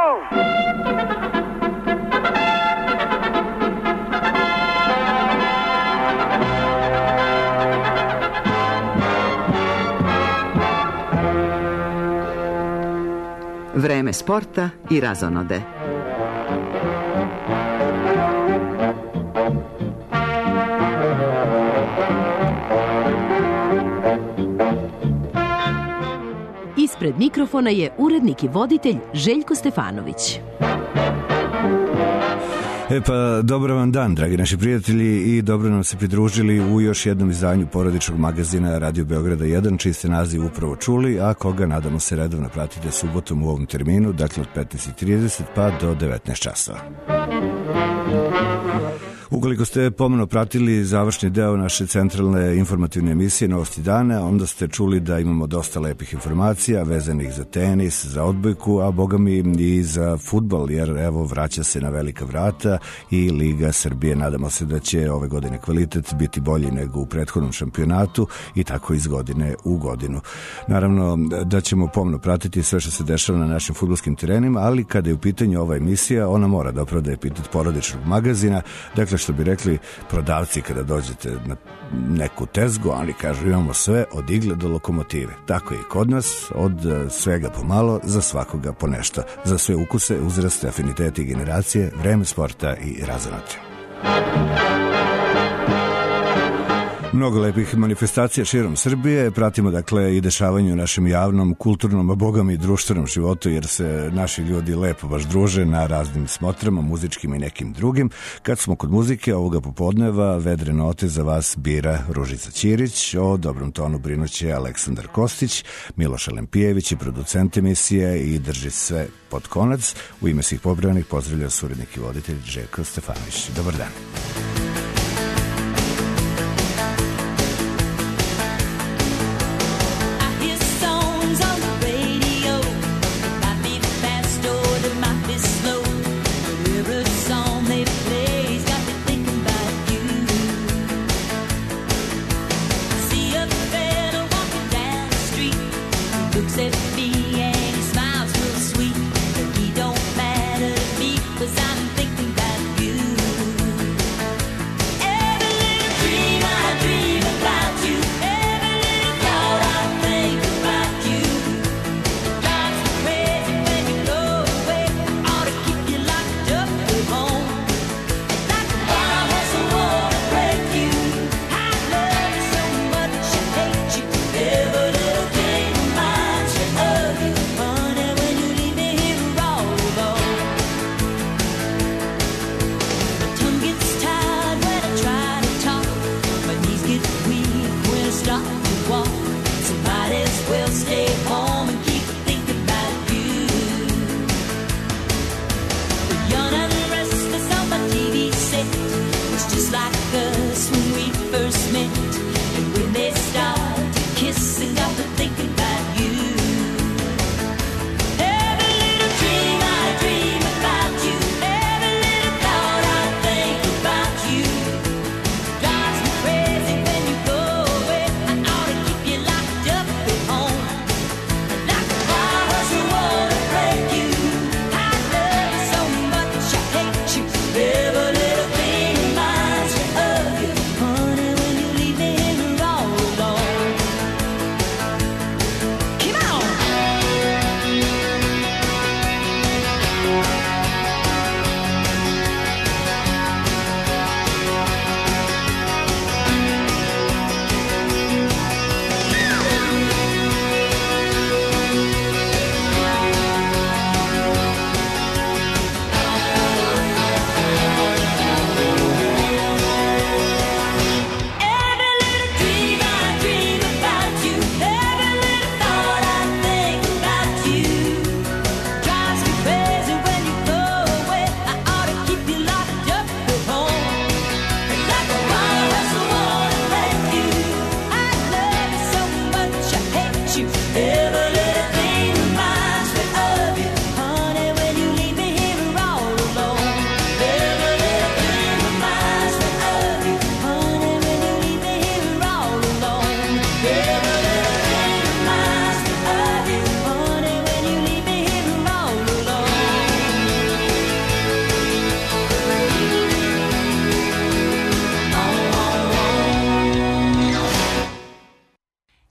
Vreme sporta i razonode. Ispred mikrofona je urednik i voditelj Željko Stefanović. Dobar vam dan, dragi naši prijatelji, i dobro nam se pridružili u još jednom izdanju porodičnog magazina Radio Beograda 1, čiji ste naziv upravo čuli, a koga nadamo se redovno pratite subotom u ovom terminu, dakle od 15:30 pa do 19 časova. Ukoliko ste pomno pratili završni deo naše centralne informativne emisije Novosti dana, onda ste čuli da imamo dosta lepih informacija vezanih za tenis, za odbojku, a boga mi i za fudbal, jer evo vraća se na velika vrata i Liga Srbije. Nadamo se da će ove godine kvalitet biti bolji nego u prethodnom šampionatu i tako iz godine u godinu. Naravno da ćemo pomno pratiti sve što se dešava na našim fudbalskim terenima, ali kada je u pitanju ova emisija, ona mora da opravda epitet porodičnog magazina. Dakle, što bi rekli prodavci kada dođete na neku tezgu, oni kažu imamo sve od igle do lokomotive. Tako je i kod nas, od svega pomalo, za svakoga po nešto. Za sve ukuse, uzraste, afinitete i generacije, vreme sporta i razonode. Mnogo lepih manifestacija širom Srbije. Pratimo dakle i dešavanje u našem javnom, kulturnom, a bogami i društvenom životu, jer se naši ljudi lepo baš druže na raznim smotrama, muzičkim i nekim drugim. Kad smo kod muzike, ovoga popodneva vedre note za vas bira Ružica Ćirić, o dobrom tonu brinuće Aleksandar Kostić, Miloš Alempijević i producent emisije i drži sve pod konac. U ime svih pobrojanih pozdravlja urednik i voditelj Željko Stefanović. Dobar dan.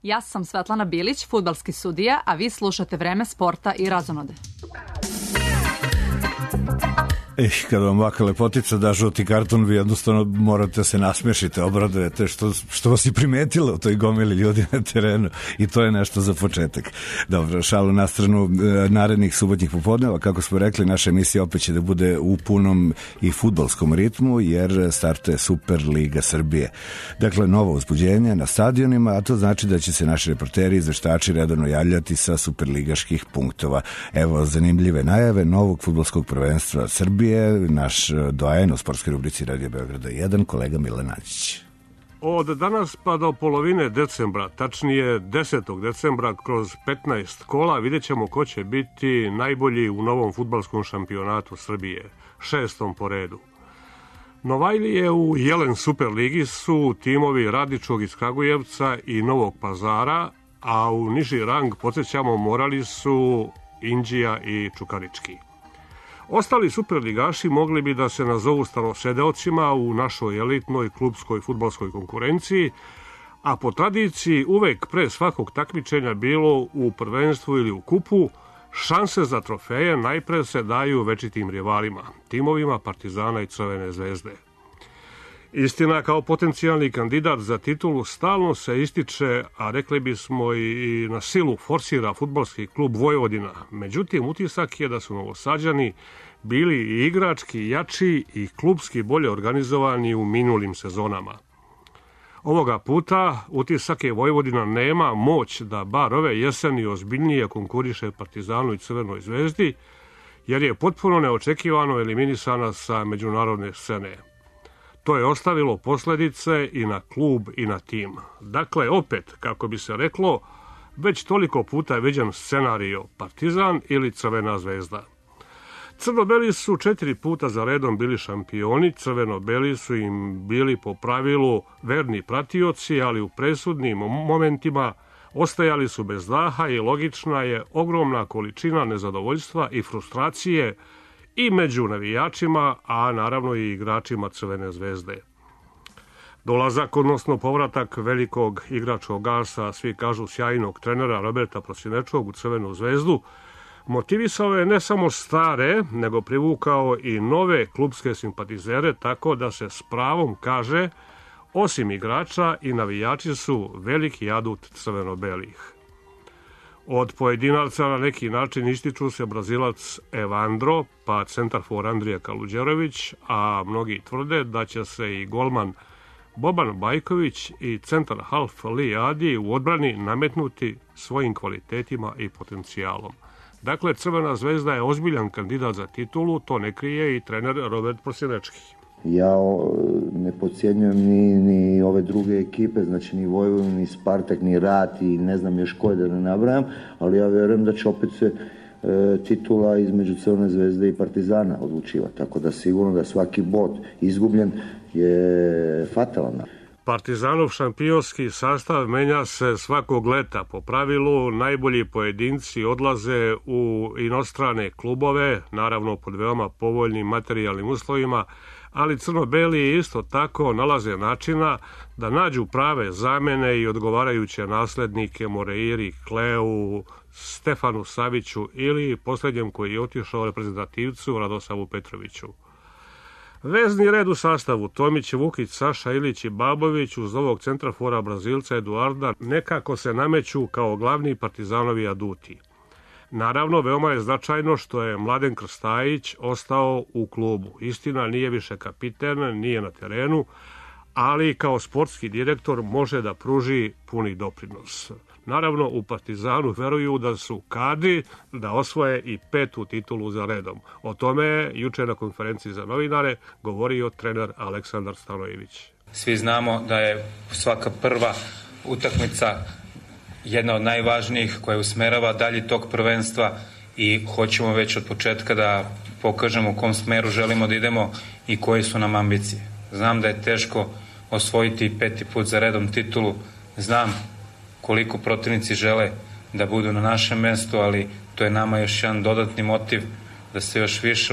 Ja sam Svetlana Bilić, fudbalski sudija, a vi slušate Vreme sporta i razonode. Kada vam ovaka lepotica da žuti karton, vi jednostavno morate se nasmešite, obradujete što vas i primetilo u toj gomili ljudi na terenu i to je nešto za početak. Dobro, šalu na stranu, narednih subotnjih popodneva, kako smo rekli, naša emisija opet će da bude u punom i fudbalskom ritmu, jer startuje Superliga Srbije. Dakle, novo uzbuđenje na stadionima, a to znači da će se naši reporteri i izveštači redovno javljati sa superligaških punktova. Evo, zanimljive najave novog fudbalskog prvenstva Srbije, naš doajen u sportskoj rubrici Radio Beograda 1, kolega Milan Anđić. Od danas pa do polovine decembra, tačnije 10. decembra, kroz 15 kola vidjet ćemo ko će biti najbolji u novom fudbalskom šampionatu Srbije, 6. po redu. Novajlije u Jelen Superligi su timovi Radičkog iz Kragujevca i Novog Pazara, a u niži rang, podsjećamo, morali su Inđija i Čukarički. Ostali superligaši mogli bi da se nazovu starosedeocima u našoj elitnoj klubskoj fudbalskoj konkurenciji, a po tradiciji uvek pre svakog takmičenja bilo u prvenstvu ili u kupu, šanse za trofeje najpre se daju večitim rivalima, timovima Partizana i Crvene zvezde. Istina, kao potencijalni kandidat za titulu stalno se ističe, a rekli bismo i na silu forsira fudbalski klub Vojvodina. Međutim, utisak je da su Novosađani bili i igrački jači i klubski bolje organizovani u minulim sezonama. Ovoga puta utisak je Vojvodina nema moć da bar ove jeseni ozbiljnije konkuriše Partizanu i Crvenoj zvezdi, jer je potpuno neočekivano eliminisana sa međunarodne scene. To je ostavilo posledice i na klub i na tim. Dakle, opet, kako bi se reklo, već toliko puta je viđen scenario Partizan ili Crvena zvezda. Crno-beli su 4 puta za redom bili šampioni, crveno-beli su im bili po pravilu verni pratioci, ali u presudnim momentima ostajali su bez daha i logična je ogromna količina nezadovoljstva i frustracije i među navijačima, a naravno i igračima Crvene zvezde. Dolazak, odnosno povratak velikog igračkog asa, svi kažu sjajnog trenera Roberta Prosinečkog u Crvenu zvezdu, motivisao je ne samo stare, nego privukao i nove klubske simpatizere, tako da se s pravom kaže, osim igrača i navijači su veliki adut crveno-belih. Od pojedinaca na neki način ističu se Brazilac Evandro, pa centarfor Andrija Kaluđerović, a mnogi tvrde da će se i golman Boban Bajković i centar half Li Adi u odbrani nametnuti svojim kvalitetima i potencijalom. Dakle, Crvena zvezda je ozbiljan kandidat za titulu, to ne krije i trener Robert Prosinečki. Ja ne podcjenjujem ni ove druge ekipe, znači ni Vojvodinu, ni Spartak, ni Rat i ne znam još koje da ne nabrajam, ali ja vjerujem da će opet se titula između Crvene zvezde i Partizana odlučivati, tako da sigurno da svaki bod izgubljen je fatalan. Partizanov šampionski sastav menja se svakog leta. Po pravilu najbolji pojedinci odlaze u inostrane klubove, naravno pod veoma povoljnim materijalnim uslovima, ali crno-beli isto tako nalaze načina da nađu prave zamene i odgovarajuće naslednike Moreiri, Kleu, Stefanu Saviću ili posljednjem koji je otišao reprezentativcu Radosavu Petroviću. Vezni red u sastavu Tomić, Vukić, Saša Ilić i Babović uz ovog centrafora Brazilca Eduarda nekako se nameću kao glavni Partizanovi aduti. Naravno, veoma je značajno što je Mladen Krstajić ostao u klubu. Istina, nije više kapiten, nije na terenu, ali kao sportski direktor može da pruži puni doprinos. Naravno, u Partizanu veruju da su kadri da osvoje i 5. titulu za redom. O tome je juče na konferenciji za novinare govorio trener Aleksandar Stanojević. Svi znamo da je svaka prva utakmica jedna od najvažnijih koja usmerava dalji tok prvenstva i hoćemo već od početka da pokažemo u kom smeru želimo da idemo i koje su nam ambicije. Znam da je teško osvojiti 5. put za redom titulu, znam koliko protivnici žele da budu na našem mestu, ali to je nama još jedan dodatni motiv da se još više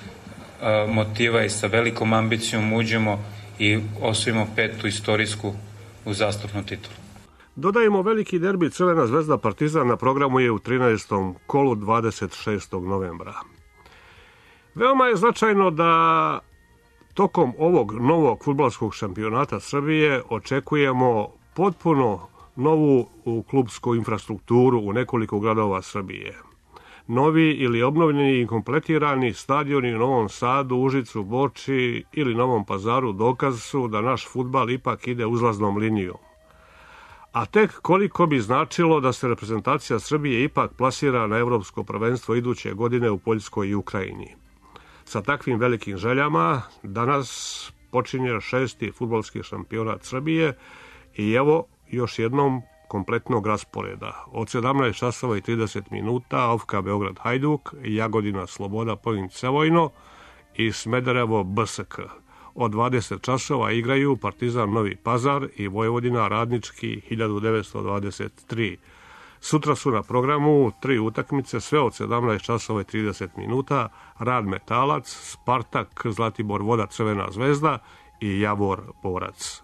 motiva i sa velikom ambicijom uđemo i osvojimo 5. istorijsku uzastopnu titulu. Dodajemo veliki derbi Crvena zvezda Partizan na programu je u 13. kolu 26. novembra. Veoma je značajno da tokom ovog novog fudbalskog šampionata Srbije očekujemo potpuno novu klubsku infrastrukturu u nekoliko gradova Srbije. Novi ili obnovljeni i kompletirani stadioni u Novom Sadu, Užicu, Borči ili Novom Pazaru dokaz su da naš fudbal ipak ide uzlaznom linijom. A tek koliko bi značilo da se reprezentacija Srbije ipak plasira na evropsko prvenstvo iduće godine u Poljskoj i Ukrajini. Sa takvim velikim željama danas počinje 6. fudbalski šampionat Srbije i evo još jednom kompletnog rasporeda. Od 17 časova i 30 minuta Ofka Beograd Hajduk, Jagodina Sloboda Point Sevojno i Smederevo BSK. Od 20 časova igraju Partizan Novi Pazar i Vojvodina Radnički 1923. Sutra su na programu 3 utakmice, sve od 17 časova i 30 minuta, Rad Metalac, Spartak, Zlatibor Voda Crvena zvezda i Javor Borac.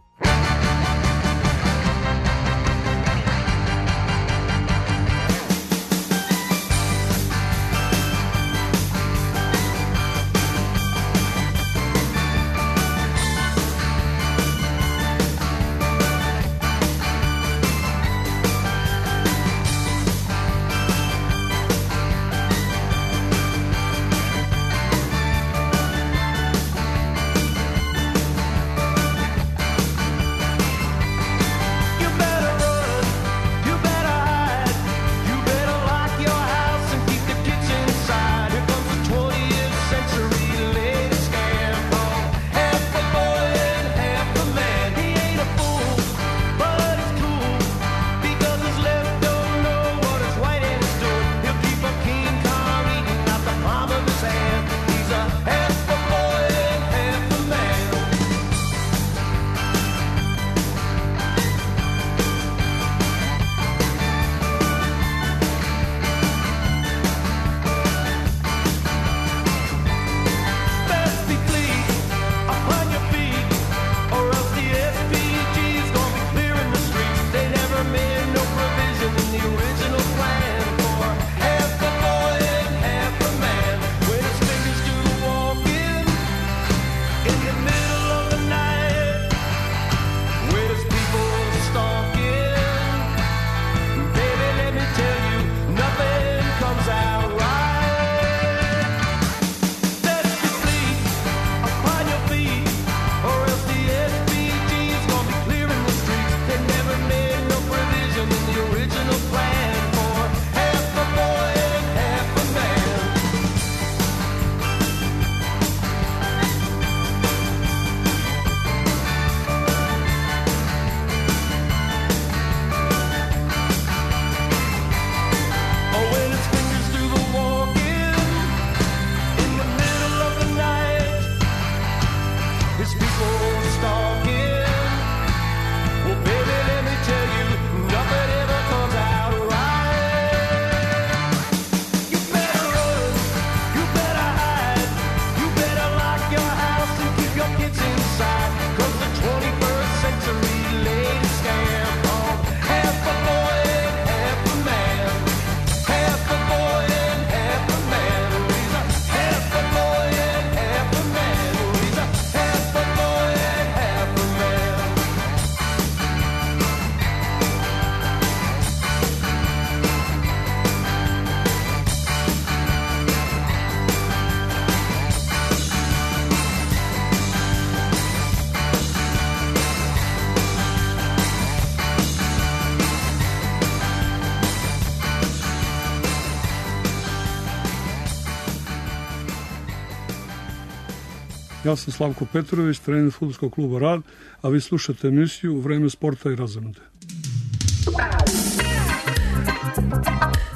Ja sam Slavko Petrović, trener fudbalskog kluba Rad, a vi slušate emisiju Vreme sporta i razonode.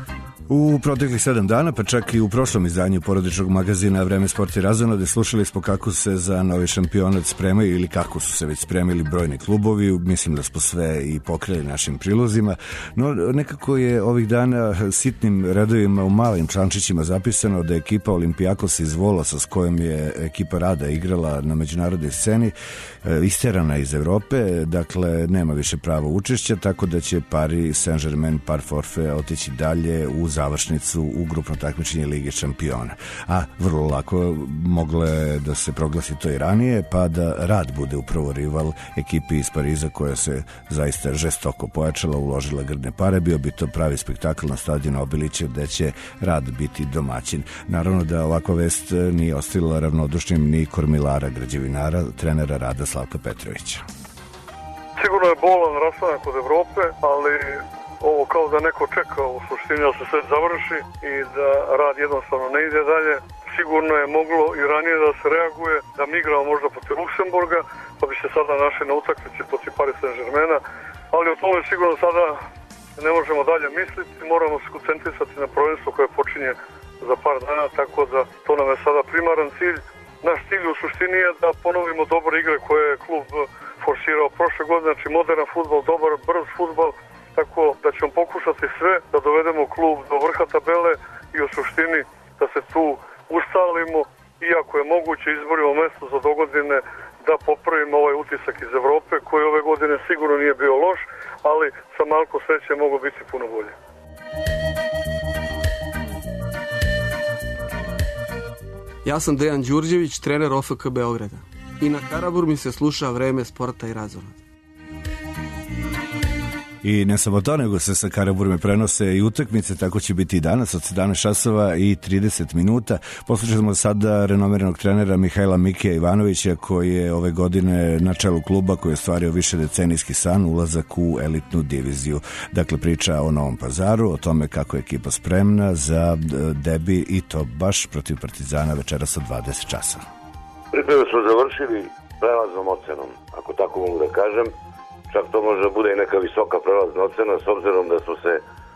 U proteklih 7 dana, pa čak i u prošlom izdanju porodičnog magazina Vreme, sport i razonode, slušali smo kako se za novi šampionat spremaju ili kako su se već spremili brojni klubovi. Mislim da smo sve i pokrili našim prilozima, no nekako je ovih dana sitnim redovima u malim člančićima zapisano da je ekipa Olimpijakos iz Volosa, s kojom je ekipa Rada igrala na međunarodnoj sceni, isterana iz Evrope, dakle nema više pravo učešća, tako da će Paris Saint-Germain par forfait otići dalje u završnicu u grupno takmičenje Lige šampiona. A vrlo lako moglo je da se proglasi to i ranije, pa da Rad bude upravo rival ekipi iz Pariza koja se zaista žestoko pojačala, uložila grdne pare. Bio bi to pravi spektakl na stadionu Obilića gde će Rad biti domaćin. Naravno da ovakva vest nije ostavila ravnodušnim ni kormilara građevinara, trenera Rada Slavka Petrovića. Sigurno je bolan rastanak od Evrope, ali ovo kao da neko čeka u suštini da se sve završi i da Rad jednostavno ne ide dalje. Sigurno je moglo i ranije da se reaguje, da mi igramo možda protiv Luksemburga, pa bi se sada našli na utakmici protiv Paris Saint-Germaina, ali o tome sigurno sada ne možemo dalje misliti, moramo se koncentrisati na prvenstvo koje počinje za par dana, tako da to nam je sada primaran cilj. Naš cilj u suštini je da ponovimo dobre igre koje je klub forsirao prošle godine, znači modern fudbal, dobar, brz fudbal, tako da ćemo pokušati sve da dovedemo klub do vrha tabele i u suštini da se tu ustalimo i ako je moguće izborimo mesto za dogodine da popravimo ovaj utisak iz Evrope koji ove godine sigurno nije bio loš, ali sa malko sreće mogu biti puno bolje. Ja sam Dejan Đurđević, trener OFK Beograda. I na Karaburmi mi se sluša Vreme, sporta i razonode. I ne samo to, nego se sa Karaburme prenose i utakmice, tako će biti i danas od 17 časova i 30 minuta. Poslušamo sada renomiranog trenera Mihajla Mikija Ivanovića, koji je ove godine na čelu kluba koji je ostvario višedecenijski san, ulazak u elitnu diviziju. Dakle, priča o Novom Pazaru, o tome kako je ekipa spremna za debi i to baš protiv Partizana večeras od 20 časa. Pripreme smo završili prelaznom ocenom, ako tako mogu da kažem. Čak to može da bude i neka visoka prelazna ocena s obzirom da smo se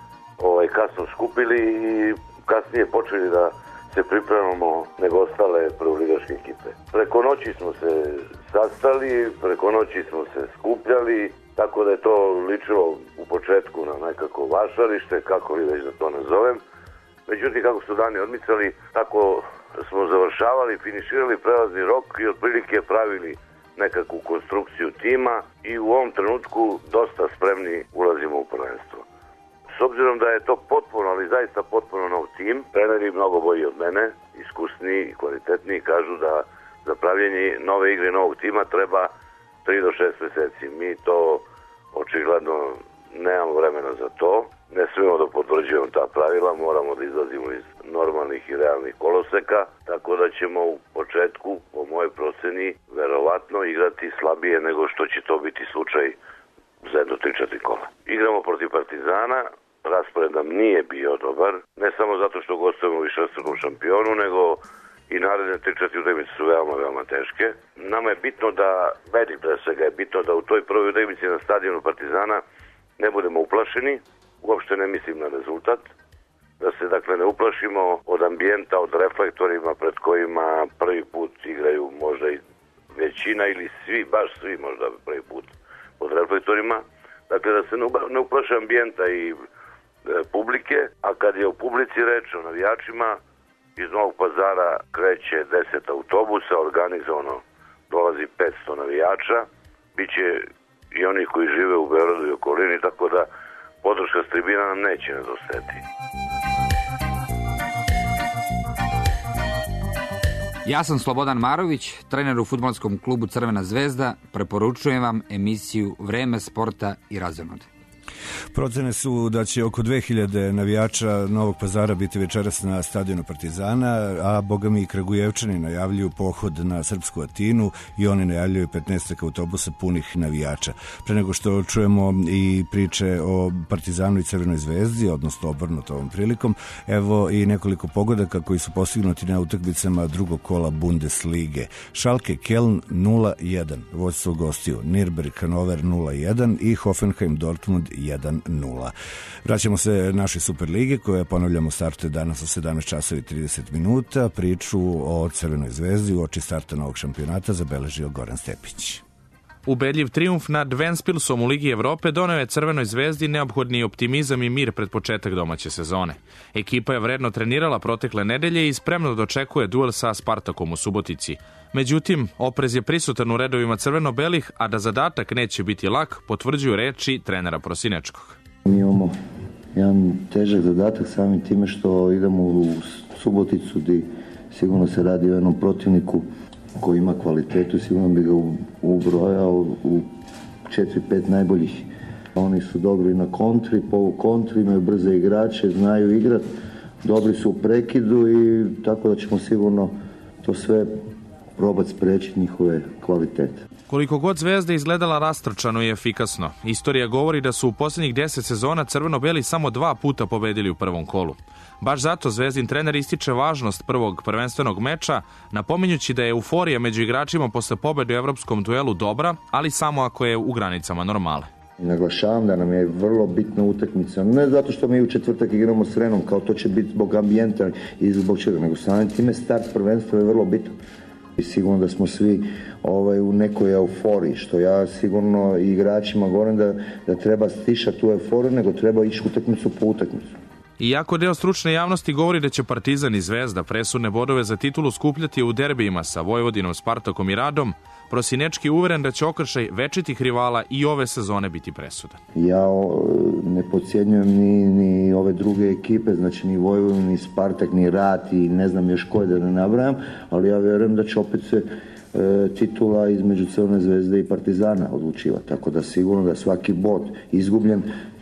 kasno skupili i kasnije počeli da se pripremamo nego ostale prvoligaške ekipe. Preko noći smo se sastali, preko noći smo se skupljali, tako da je to ličilo u početku na nekako vašarište, kako li već da to nazovem. Međutim, kako su dani odmicali, tako smo završavali, finiširali prelazni rok i otprilike pravili nekakvu konstrukciju tima i u ovom trenutku dosta spremni ulazimo u prvenstvo. S obzirom da je to potpuno, ali zaista potpuno nov tim, treneri mnogo bolji od mene, iskusniji i kvalitetniji, kažu da za pravljenje nove igre novog tima treba 3 do 6 meseci. Mi to očigledno nemamo vremena za to, ne smijemo da potvrđujemo ta pravila, moramo da izlazimo iz normalnih i realnih koloseka, tako da ćemo u početku, po mojoj proceni, verovatno igrati slabije nego što će to biti slučaj za jedno 3-4 kola. Igramo protiv Partizana, raspored nam nije bio dobar, ne samo zato što gostujemo u višestrukom šampionu, nego i naredne 3-4 utakmice su veoma, veoma teške. Nama je bitno da, meni pre svega je bitno da u toj prvoj utakmici na stadionu Partizana ne budemo uplašeni, uopšte ne mislim na rezultat, da se dakle ne uplašimo od ambijenta, od reflektorima pred kojima prvi put igraju možda i većina ili svi, baš svi možda prvi put pod reflektorima. Dakle, da se ne uplaše ambijenta i publike, a kad je o publici reč, o navijačima, iz Novog Pazara kreće 10 autobusa, organizovano dolazi 500 navijača, bit će i oni koji žive u Beogradu i okolini, tako da podrška s tribina nam neće nedostajati. Ja sam Slobodan Marović, trener u fudbalskom klubu Crvena zvezda. Preporučujem vam emisiju Vreme, sporta i razonode. Procene su da će oko 2000 navijača Novog Pazara biti večeras na stadionu Partizana, a bogami i Kragujevčani najavljuju pohod na srpsku Atinu i oni najavljuju 15 autobusa punih navijača. Pre nego što čujemo i priče o Partizanu i Crvenoj zvezdi, odnosno obrnuto ovom prilikom, evo i nekoliko pogodaka koji su postignuti na utakmicama drugog kola Bundeslige. Schalke Köln 0-1, vođstvo gostiju, Nürnberg Hannover 0-1 i Hoffenheim Dortmund 1-0. 1-0. Vraćamo se našoj Superligi koja, ponavljamo, startuje danas u 17 časova i 30 minuta. Priču o Crvenoj zvezdi uoči starta novog šampionata zabeležio Goran Stepić. Ubedljiv trijumf nad Ventspilsom u Ligi Evrope doneo je Crvenoj zvezdi neophodni optimizam i mir pred početak domaće sezone. Ekipa je vredno trenirala protekle nedelje i spremno dočekuje duel sa Spartakom u Subotici. Međutim, oprez je prisutan u redovima crveno-belih, a da zadatak neće biti lak, potvrđuju reči trenera Prosinečkog. Mi imamo jedan težak zadatak samim time što idemo u Suboticu gdje sigurno se radi o jednom protivniku koji ima kvalitetu i sigurno bi ga ubrojao u 4-5 najboljih. Oni su dobri na kontri, polukontri, imaju brze igrače, znaju igrat, dobri su u prekidu i tako da ćemo sigurno to sve probati spriječiti njihove kvalitete. Koliko god Zvezda izgledala rastrčano i efikasno, istorija govori da su u posljednjih 10 sezona crveno-beli samo 2 puta pobedili u prvom kolu. Baš zato Zvezdin trener ističe važnost prvog prvenstvenog meča, napominjući da je euforija među igračima posle pobede u evropskom duelu dobra, ali samo ako je u granicama normale. Naglašavam da nam je vrlo bitna utakmica, ne zato što mi u četvrtak igramo s Renom, kao to će biti zbog ambijenta i zbog čega, nego samim time start prvenstva je vrlo bitan. I sigurno da smo svi u nekoj euforiji, što ja sigurno i igračima govorim da treba stišati tu euforiju, nego treba ići utakmicu po utakmicu. Iako deo stručne javnosti govori da će Partizan i Zvezda presudne bodove za titulu skupljati u derbijima sa Vojvodinom, Spartakom i Radom, Prosinečki je uveren da će okršaj večitih rivala i ove sezone biti presudan. Ja ne podcjenjujem ni ove druge ekipe, znači ni Vojvodin, ni Spartak, ni Rad i ne znam još koje da ne nabrajam, ali ja vjerujem da će opet se titula između Crvene zvezde i Partizana odlučivati. Tako da sigurno da svaki bod izgubljen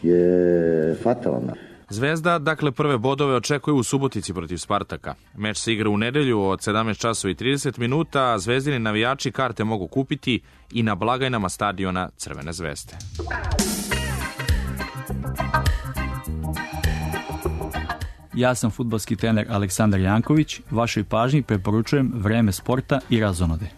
je fatalan. Zvezda, dakle, prve bodove očekuje u Subotici protiv Spartaka. Meč se igra u nedelju od 17 časova i 30 minuta, a zvezdini navijači karte mogu kupiti i na blagajnama stadiona Crvene zvezde. Ja sam fudbalski trener Aleksandar Janković. Vašoj pažnji preporučujem Vreme sporta i razonode.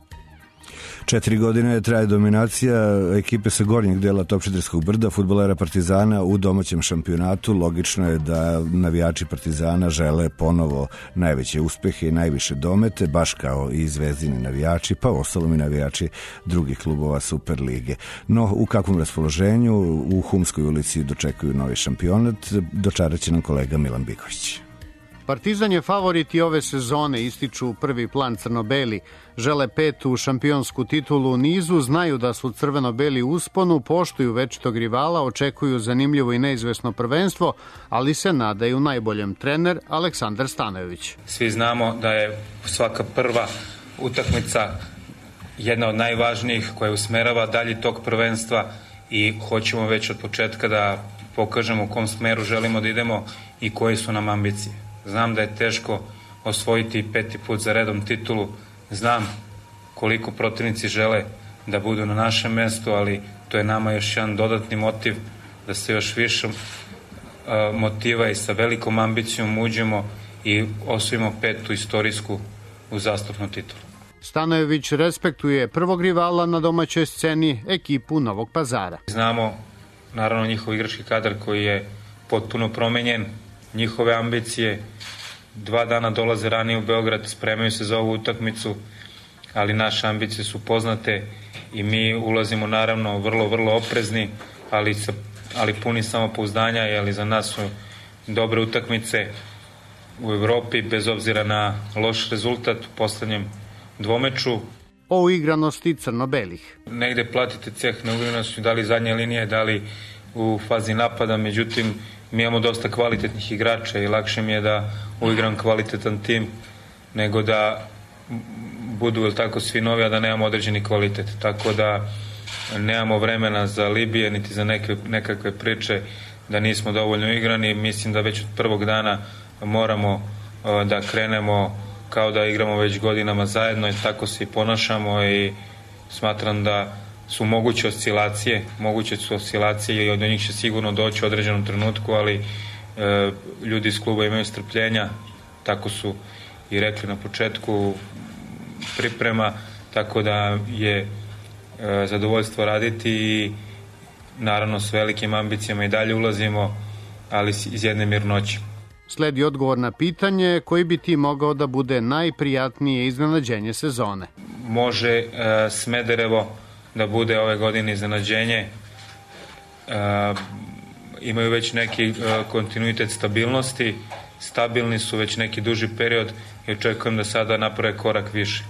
4 godine traje dominacija ekipe sa gornjeg dela Topčiderskog brda, fudbalera Partizana u domaćem šampionatu. Logično je da navijači Partizana žele ponovo najveće uspehe i najviše domete, baš kao i zvezdini navijači, pa ostalom i navijači drugih klubova Superlige. No, u kakvom raspoloženju u Humskoj ulici dočekuju novi šampionat, dočarat će nam kolega Milan Biković. Partizan je favorit i ove sezone, ističu prvi plan crno-beli. Žele 5. šampionsku titulu u nizu, znaju da su crveno-beli u usponu, poštuju večitog rivala, očekuju zanimljivo i neizvesno prvenstvo, ali se nadaju najboljem. Trener Aleksandar Stanojević. Svi znamo da je svaka prva utakmica jedna od najvažnijih koja usmerava dalji tok prvenstva i hoćemo već od početka da pokažemo u kom smeru želimo da idemo i koje su nam ambicije. Znam da je teško osvojiti 5. put za redom titulu, znam koliko protivnici žele da budu na našem mestu, ali to je nama još jedan dodatni motiv da se još više motiva i sa velikom ambicijom uđemo i osvojimo 5. istorijsku uzastopnu titulu. Stanojević respektuje prvog rivala na domaćoj sceni, ekipu Novog Pazara. Znamo, naravno, njihov igrački kadar koji je potpuno promenjen, njihove ambicije. 2 dana dolaze ranije u Beograd, spremaju se za ovu utakmicu, ali naše ambicije su poznate i mi ulazimo naravno vrlo oprezni, ali puni samopouzdanja, jer za nas su dobre utakmice u Evropi, bez obzira na loš rezultat u poslednjem dvomeču. O uigranosti crno-belih. Negde platite ceh na uigranosti, da li zadnje linije, da li u fazi napada, međutim, mi imamo dosta kvalitetnih igrača i lakše mi je da uigram kvalitetan tim nego da budu tako svi novi, a da nemamo određeni kvalitet. Tako da nemamo vremena za Libije niti za nekakve priče da nismo dovoljno igrani. Mislim da već od prvog dana moramo da krenemo kao da igramo već godinama zajedno i tako se i ponašamo i smatram da su moguće oscilacije i od njih će sigurno doći u određenom trenutku, ali ljudi iz kluba imaju strpljenja, tako su i rekli na početku priprema, tako da je zadovoljstvo raditi i naravno s velikim ambicijama i dalje ulazimo, ali iz jedne mirnoće. Sledi odgovor na pitanje koji bi ti mogao da bude najprijatnije iznenađenje sezone. Može Smederevo da bude ove godine iznenađenje. Imaju već neki kontinuitet stabilnosti, stabilni su već neki duži period i očekujem da sada naprave korak više.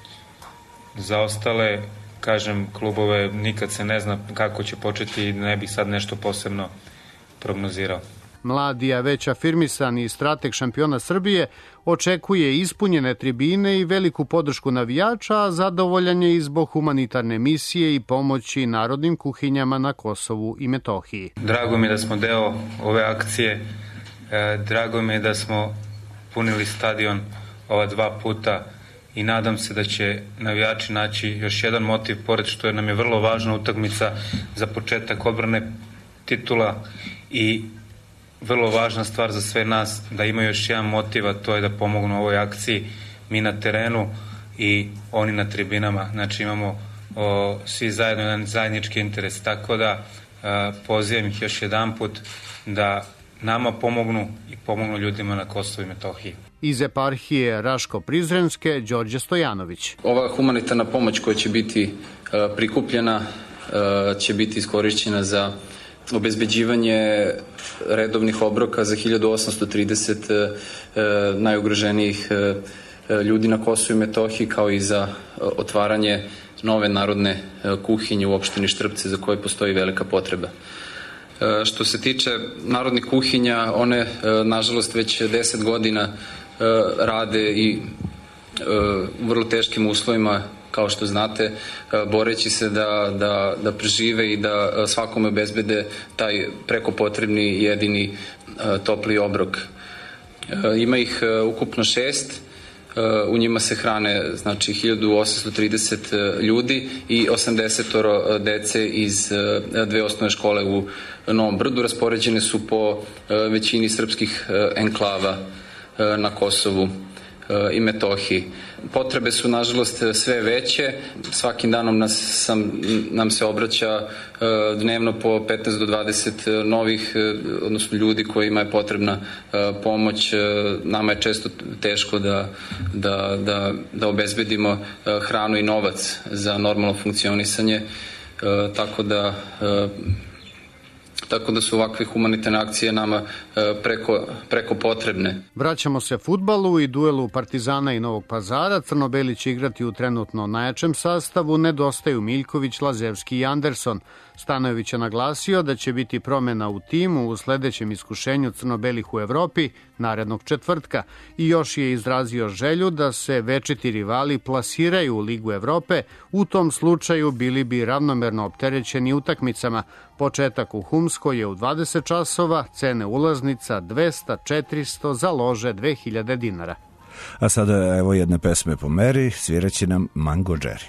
Za ostale, kažem, klubove nikad se ne zna kako će početi i ne bih sad nešto posebno prognozirao. Mladi, a već afirmisani strateg šampiona Srbije očekuje ispunjene tribine i veliku podršku navijača, a zadovoljan je i zbog humanitarne misije i pomoći narodnim kuhinjama na Kosovu i Metohiji. Drago mi je da smo deo ove akcije, drago mi je da smo punili stadion ova 2 puta i nadam se da će navijači naći još jedan motiv, pored što nam je vrlo važna utakmica za početak odbrane titula i vrlo važna stvar za sve nas, da imaju još jedan motiv, a to je da pomognu ovoj akciji, mi na terenu i oni na tribinama. Znači imamo svi zajedno jedan zajednički interes, tako da pozivam ih još jedan put da nama pomognu i pomognu ljudima na Kosovu i Metohiji. Iz eparhije Raško-Prizrenske, Đorđe Stojanović. Ova humanitarna pomoć koja će biti prikupljena će biti iskorišćena za obezbeđivanje redovnih obroka za 1830 najugroženijih ljudi na Kosovu i Metohiji, kao i za otvaranje nove narodne kuhinje u opštini Štrpce, za koje postoji velika potreba. Što se tiče narodnih kuhinja, one nažalost već 10 godina rade i u vrlo teškim uslovima, kao što znate, boreći se da prežive i da svakome obezbede taj preko potrebni jedini topli obrok. Ima ih ukupno 6, u njima se hrane znači 1830 ljudi i 80 dece iz 2 osnovne škole u Novom Brdu. Raspoređene su po većini srpskih enklava na Kosovu i Metohiji. Potrebe su nažalost sve veće, svakim danom nam se obraća dnevno po 15 do 20 novih, odnosno ljudi kojima je potrebna pomoć. Nama je često teško da obezbedimo hranu i novac za normalno funkcionisanje, tako da su ovakve humanitarne akcije nama preko potrebne. Vraćamo se fudbalu i duelu Partizana i Novog Pazara. Crnobeli će igrati u trenutno najjačem sastavu, nedostaju Miljković, Lazevski i Anderson. Stanojević je naglasio da će biti promena u timu u sledećem iskušenju crnobelih u Evropi narednog četvrtka i još je izrazio želju da se večiti rivali plasiraju u Ligu Evrope. U tom slučaju bili bi ravnomerno opterećeni utakmicama. Početak u Humskoj je u 20 časova, cene ulaznica 200, 400, za lože 2000 dinara. A sada evo jedne pesme po meri, sviraće nam Mango Jerry.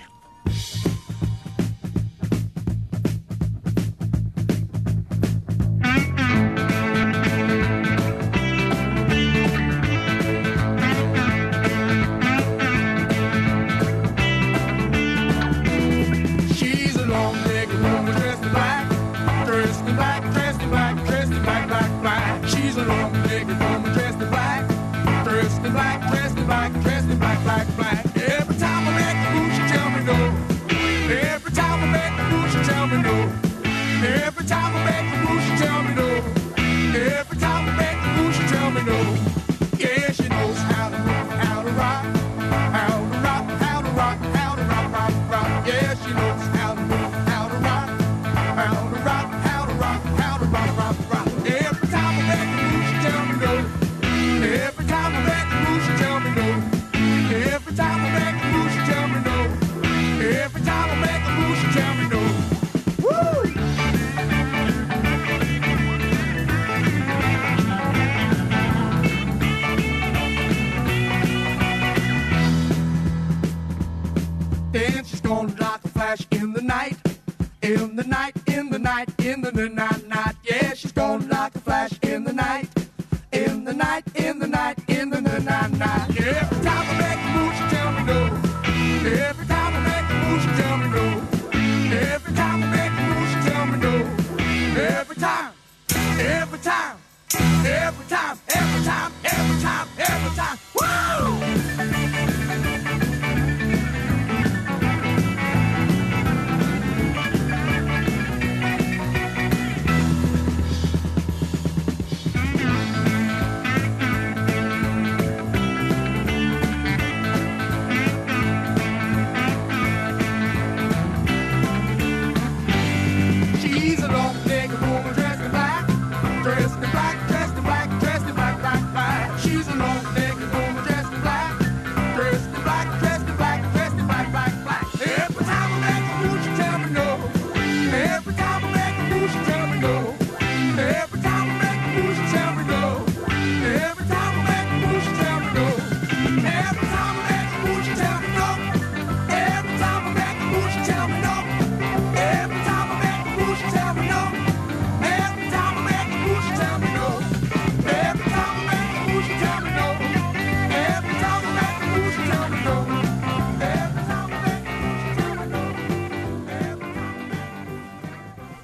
Every time I make a move, she tell me no.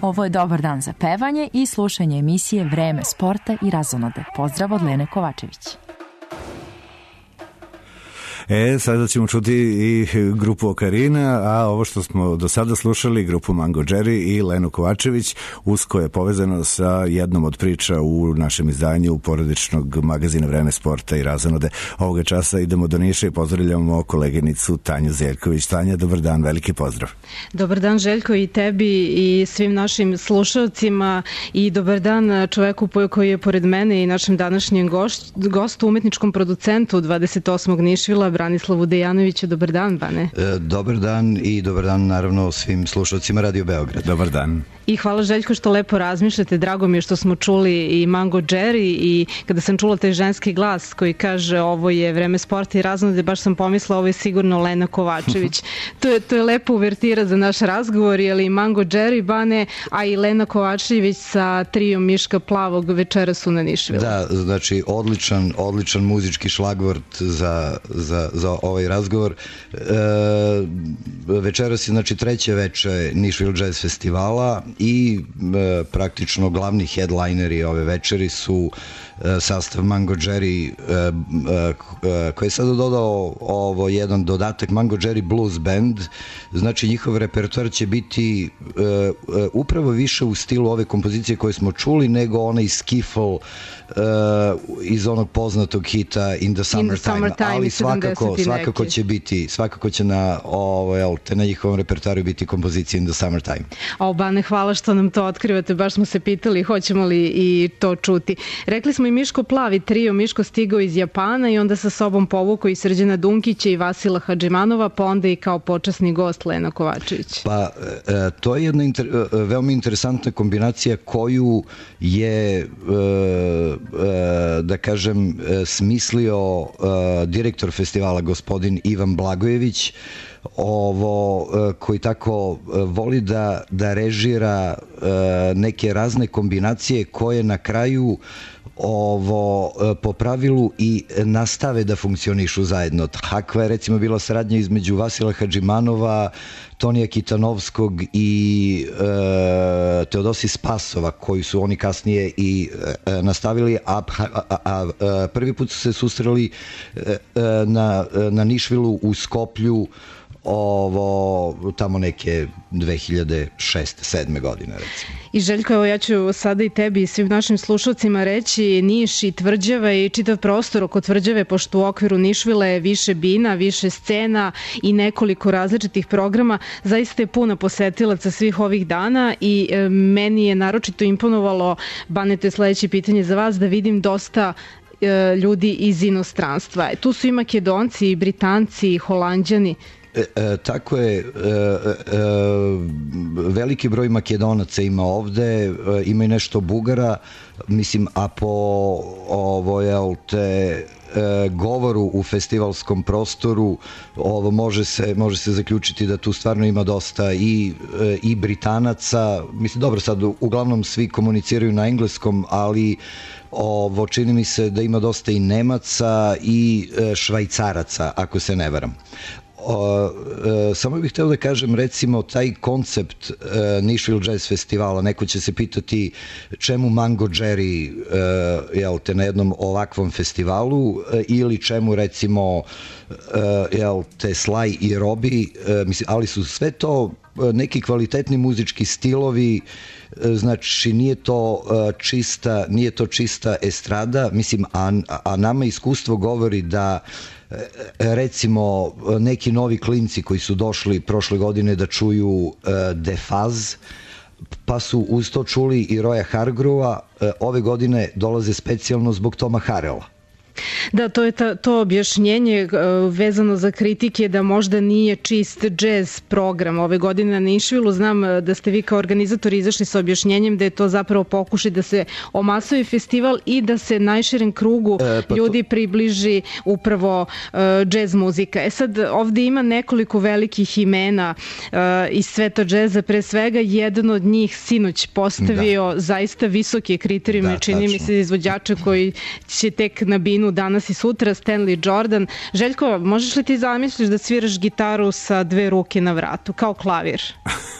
Ovo je dobar dan za pevanje i slušanje emisije Vreme sporta i razonode. Pozdrav od Lene Kovačević. Sada ćemo čuti i grupu Okarina, a ovo što smo do sada slušali, grupu Mango Jerry i Lenu Kovačević, usko je povezano sa jednom od priča u našem izdanju porodičnog magazina Vreme sporta i razonode. Ovoga časa idemo do Niša i pozdravljamo koleginicu Tanju Zeljković. Tanja, dobar dan, veliki pozdrav. Dobar dan Željko i tebi i svim našim slušalcima i dobar dan čoveku koji je pored mene i našem današnjem gostu, umetničkom producentu 28. Nišvila, Branislavu Dejanoviću. Dobar dan, Bane. Dobar dan i dobar dan naravno svim slušalcima Radio Beograd. Dobar dan. I hvala Željko što lepo razmišljate, drago mi je što smo čuli i Mango Jerry i kada sam čula taj ženski glas koji kaže ovo je Vreme sporta i razonode, baš sam pomislila ovo je sigurno Lena Kovačević. To je lepo uvertira za naš razgovor, jer i Mango Jerry, Bane, a i Lena Kovačević sa trijom Miška Plavog večeras su na Nišvilu. Da, znači odličan muzički šlagvort za ovaj razgovor. Večeras je znači treće veče Nišvil Jazz festivala i praktično glavni headlineri ove večeri su sastav Mango Jerry koji je sada dodao jedan dodatak Mango Jerry Blues Band. Znači njihov repertoar će biti upravo više u stilu ove kompozicije koje smo čuli nego onaj skiffle iz onog poznatog hita In the Summertime, ali svakako će na njihovom repertoaru biti kompozicija In the Summertime. Bane, hvala što nam to otkrivate, baš smo se pitali hoćemo li i to čuti. Rekli smo i Miško Plavi trio, Miško stigao iz Japana i onda sa sobom povukao i Srđana Dunkića i Vasila Hadžimanova, pa onda i kao počasni gost Lena Kovačević. Pa, to je jedna veoma interesantna kombinacija koju je da kažem smislio direktor festivala gospodin Ivan Blagojević, koji tako voli da režira neke razne kombinacije koje na kraju po pravilu i nastave da funkcionišu zajedno. Takva je recimo bila saradnja između Vasila Hadžimanova, Tonija Kitanovskog i Teodosi Spasova, koji su oni kasnije i nastavili, a prvi put su se susreli na Nišvilu u Skoplju tamo neke 2006-2007 godine recimo. I Željko, evo ja ću sada i tebi i svim našim slušalcima reći Niš i Tvrđava i čitav prostor oko Tvrđave, pošto u okviru Nišvila je više bina, više scena i nekoliko različitih programa, zaista je puna posetilaca svih ovih dana i meni je naročito imponovalo, Bane, to je sledeće pitanje za vas, da vidim dosta ljudi iz inostranstva. Tu su i Makedonci, i Britanci, i Holanđani. Tako je, veliki broj Makedonaca ima ovde, ima i nešto Bugara, mislim, a po govoru u festivalskom prostoru može se zaključiti da tu stvarno ima dosta i Britanaca, mislim, dobro, sad uglavnom svi komuniciraju na engleskom, ali čini mi se da ima dosta i Nemaca i Švajcaraca, ako se ne varam. Samo bih hteo da kažem, recimo, taj koncept Nišvil Jazz festivala, neko će se pitati čemu Mango Jerry na jednom ovakvom festivalu ili čemu recimo Sly i Robi, ali su sve to neki kvalitetni muzički stilovi, znači nije to čista estrada, mislim, a nama iskustvo govori da recimo neki novi klinci koji su došli prošle godine da čuju Defaz, pa su uz to čuli i Roya Hargrova, ove godine dolaze specijalno zbog Toma Harrella. Da, to je to objašnjenje vezano za kritike da možda nije čist džez program ove godine na Nišvilu. Znam da ste vi kao organizatori izašli sa objašnjenjem da je to zapravo pokušaj da se omasuje festival i da se najširem krugu ljudi približi upravo džez muzika. Sad, ovde ima nekoliko velikih imena iz sveta džeza, pre svega jedan od njih sinoć postavio zaista visoke kriterijume, čini mi se, izvođača koji će tek na binu danas i sutra, Stanley Jordan. Željko, možeš li ti zamisliš da sviraš gitaru sa dve ruke na vratu, kao klavir?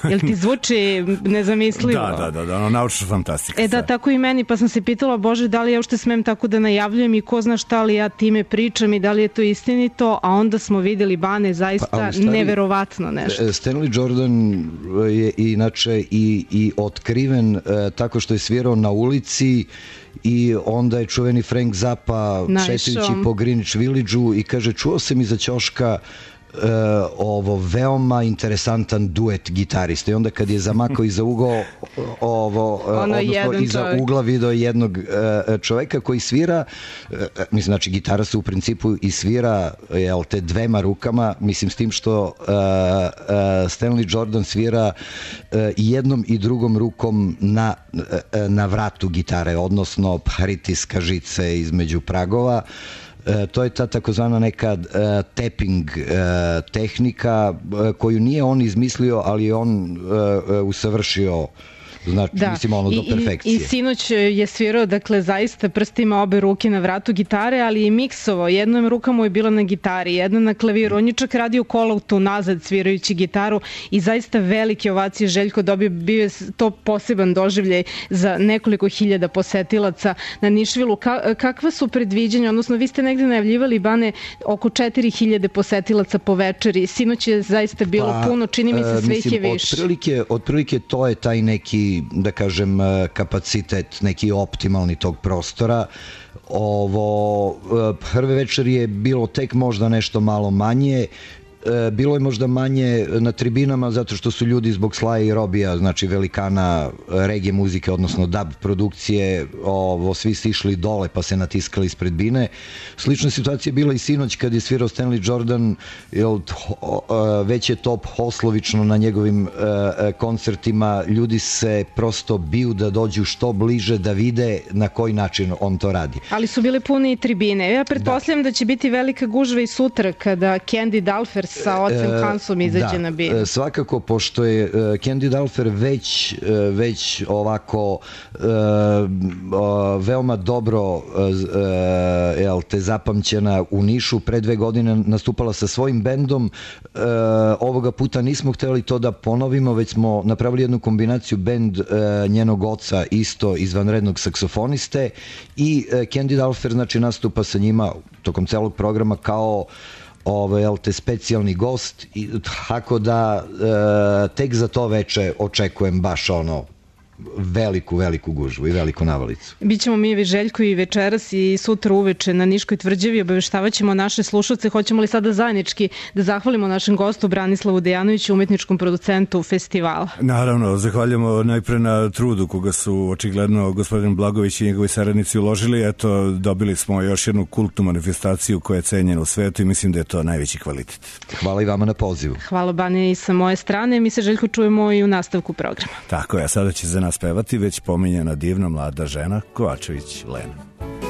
Jel ti zvuči nezamislivo? Da, naučna fantastika. Da, tako i meni, pa sam se pitala, Bože, da li ja ušte smem tako da najavljujem i ko zna šta li ja time pričam i da li je to istinito, a onda smo videli, Bane, zaista neverovatno nešto. Stanley Jordan je inače i otkriven tako što je svirao na ulici i onda je čuveni Frank Zappa šetajući po Greenwich Village-u i kaže, čuo sam iza ćoška ovo veoma interesantan duet gitarista i onda kad je zamakao iza ugla odnosno iza ugla video jednog čoveka koji svira, mislim, znači gitara se u principu i svira te dvema rukama, mislim, s tim što Stanley Jordan svira jednom i drugom rukom na vratu gitare, odnosno pritiska žice između pragova. To je ta takozvana neka tapping tehnika koju nije on izmislio, ali je on usavršio, znači, mislim, ono do perfekcije. I sinoć je svirao, dakle, zaista prstima obe ruke na vratu gitare, ali je miksovao. Jednom ruka mu je bila na gitari, jedna na klaviru. On je čak radio kolautu nazad svirajući gitaru i zaista velike ovacije Željko dobio. Bio je to poseban doživljaj za nekoliko hiljada posetilaca na Nišvilu. Kakva su predviđanja? Odnosno, vi ste negde najavljivali, Bane, oko 4000 posetilaca po večeri. Sinoć je zaista bilo puno, čini mi se sve ih je više. Otprilike to je taj neki, da kažem, kapacitet, neki optimalni tog prostora. Prve večeri je bilo tek možda nešto malo manje, bilo je možda manje na tribinama zato što su ljudi zbog Slaja i Robija, znači velikana reggae muzike, odnosno dub produkcije, svi su išli dole pa se natiskali ispred bine. Slična situacija je bila i sinoć kad je svirao Stanley Jordan, već je to poslovično na njegovim koncertima, ljudi se prosto biju da dođu što bliže da vide na koji način on to radi. Ali su bile pune i tribine. Ja pretpostavljam da će biti velika gužva i sutra kada Candy Dulfer sa ocem Hansom izađe na binu. Svakako, pošto je Candy Dulfer već ovako veoma dobro te zapamćena u Nišu, pre 2 godine nastupala sa svojim bendom, ovoga puta nismo hteli to da ponovimo, već smo napravili jednu kombinaciju, bend njenog oca, isto izvanrednog saksofoniste, i Candy Dulfer, znači, nastupa sa njima tokom celog programa kao specijalni gost, tako da tek za to veče očekujem baš veliku gužvu i veliku navalicu. Bićemo mi, Željko, i večeras i sutra uveče na Niškoj tvrđavi, obaveštavaćemo naše slušalce. Hoćemo li sada zajednički da zahvalimo našem gostu Branislavu Dejanoviću, umetničkom producentu festivala? Naravno, zahvaljujemo najpre na trudu koga su očigledno gospodin Blagović i njegovi saradnici uložili. Eto, dobili smo još jednu kultnu manifestaciju koja je cenjena u svetu i mislim da je to najveći kvalitet. Hvala i vama na pozivu. Hvala, Bane, i sa moje strane. Mi se, Željko, čujemo i u nastavku programa. Tako je, sada će za nas pevati već pominjena divna mlada žena Kovačević Lena.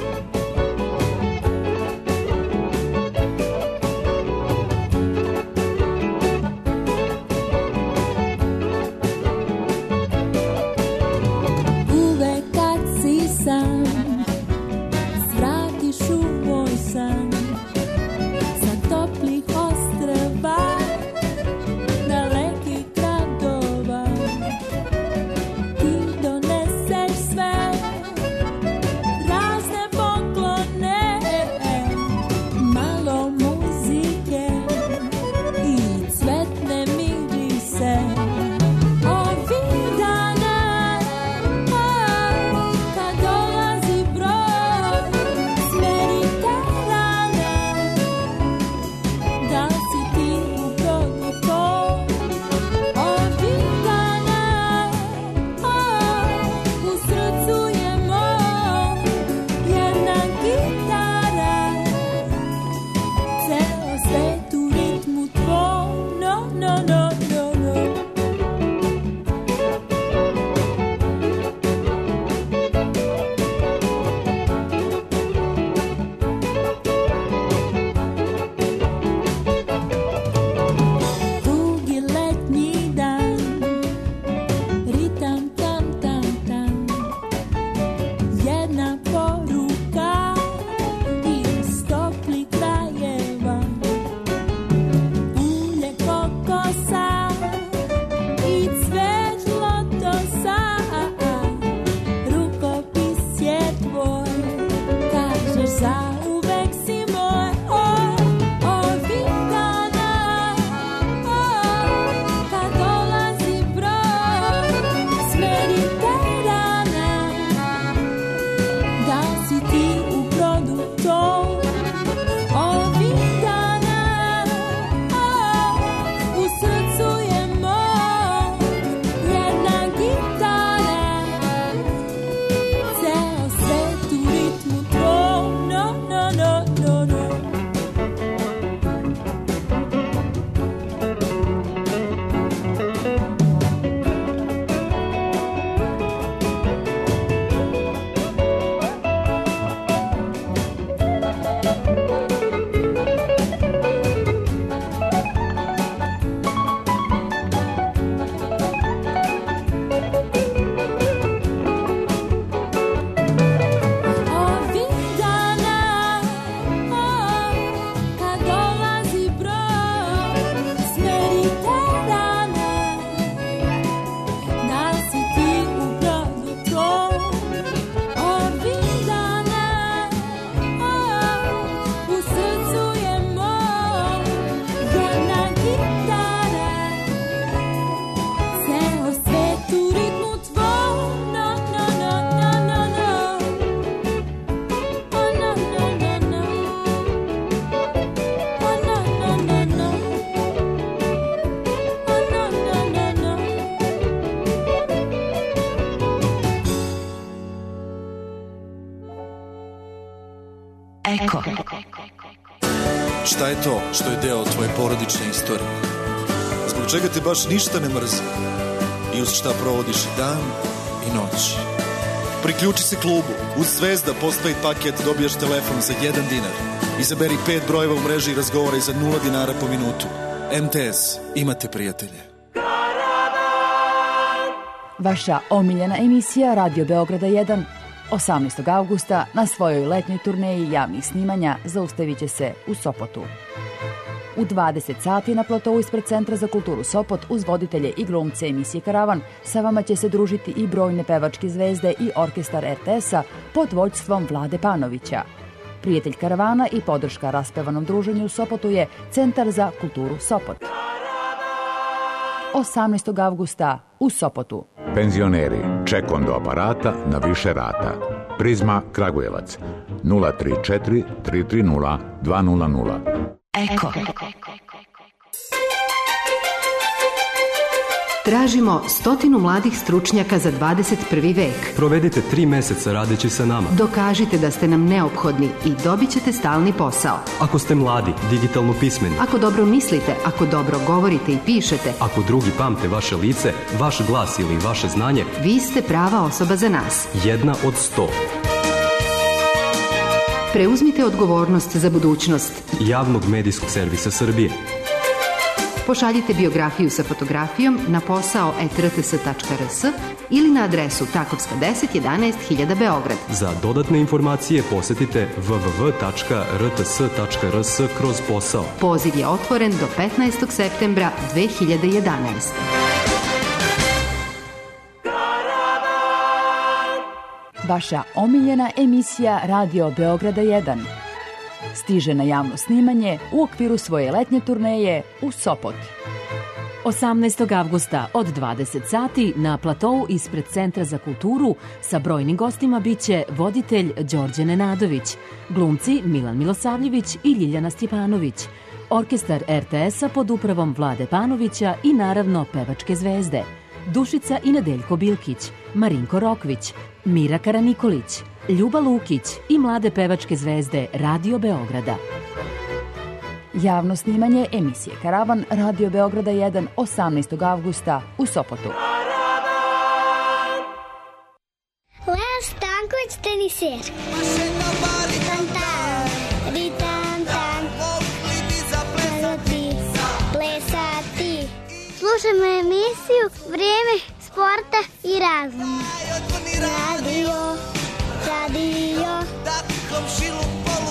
Uvek kad si sam, svratiš u moj san, sa toplih ostrva, dalekih gradova. Razne Šta je to što je deo tvoje porodične istorije? Zbog čega te baš ništa ne mrzi? I uz šta provodiš i dan i noć? Priključi se klubu. Uz Zvezda postpaid paket dobijaš telefon za 1 dinar. Izaberi 5 brojeva u mreži i razgovaraj za 0 dinara po minutu. MTS. Imate prijatelje. Vaša omiljena emisija Radio Beograda 1 18. avgusta na svojoj letnjoj turneji javnih snimanja zaustavit će se u Sopotu. U 20 sati na platovu ispred Centra za kulturu Sopot uz voditelje i glumce emisije Karavan sa vama će se družiti i brojne pevačke zvezde i orkestar RTS-a pod vođstvom Vlade Panovića. Prijatelj Karavana i podrška raspevanom druženju u Sopotu je Centar za kulturu Sopot. 18. avgusta u Sopotu. Penzioneri, ček do aparata na više rata. Prizma Kragujevac 034 330 200. Eko. Tražimo 100 mladih stručnjaka za 21. vek. Provedite 3 meseca radeći sa nama. Dokažite da ste nam neophodni i dobit ćete stalni posao. Ako ste mladi, digitalno pismeni. Ako dobro mislite, ako dobro govorite i pišete. Ako drugi pamte vaše lice, vaš glas ili vaše znanje. Vi ste prava osoba za nas. 1 od 100. Preuzmite odgovornost za budućnost Javnog medijskog servisa Srbije. Pošaljite biografiju sa fotografijom na posao@rts.rs ili na adresu Takovska 10 11 000 Beograd. Za dodatne informacije posetite www.rts.rs/posao. Poziv je otvoren do 15. septembra 2011. Vaša omiljena emisija Radio Beograda 1 stiže na javno snimanje u okviru svoje letnje turneje u Sopot. 18. avgusta od 20 sati na platovu ispred Centra za kulturu sa brojnim gostima biće voditelj Đorđe Nenadović, glumci Milan Milosavljević i Ljiljana Stjepanović, orkestar RTS-a pod upravom Vlade Panovića i naravno pevačke zvezde Dušica i Nedeljko Bilkić, Marinko Rokvić, Mira Karanikolić, Ljuba Lukić i mlade pevačke zvezde Radio Beograda. Javno snimanje emisije Karavan Radio Beograda 1 18. avgusta u Sopotu. Lea Stanković, teniser. Slušajmo emisiju Vrijeme sporta i razuma. Radio, da komšilu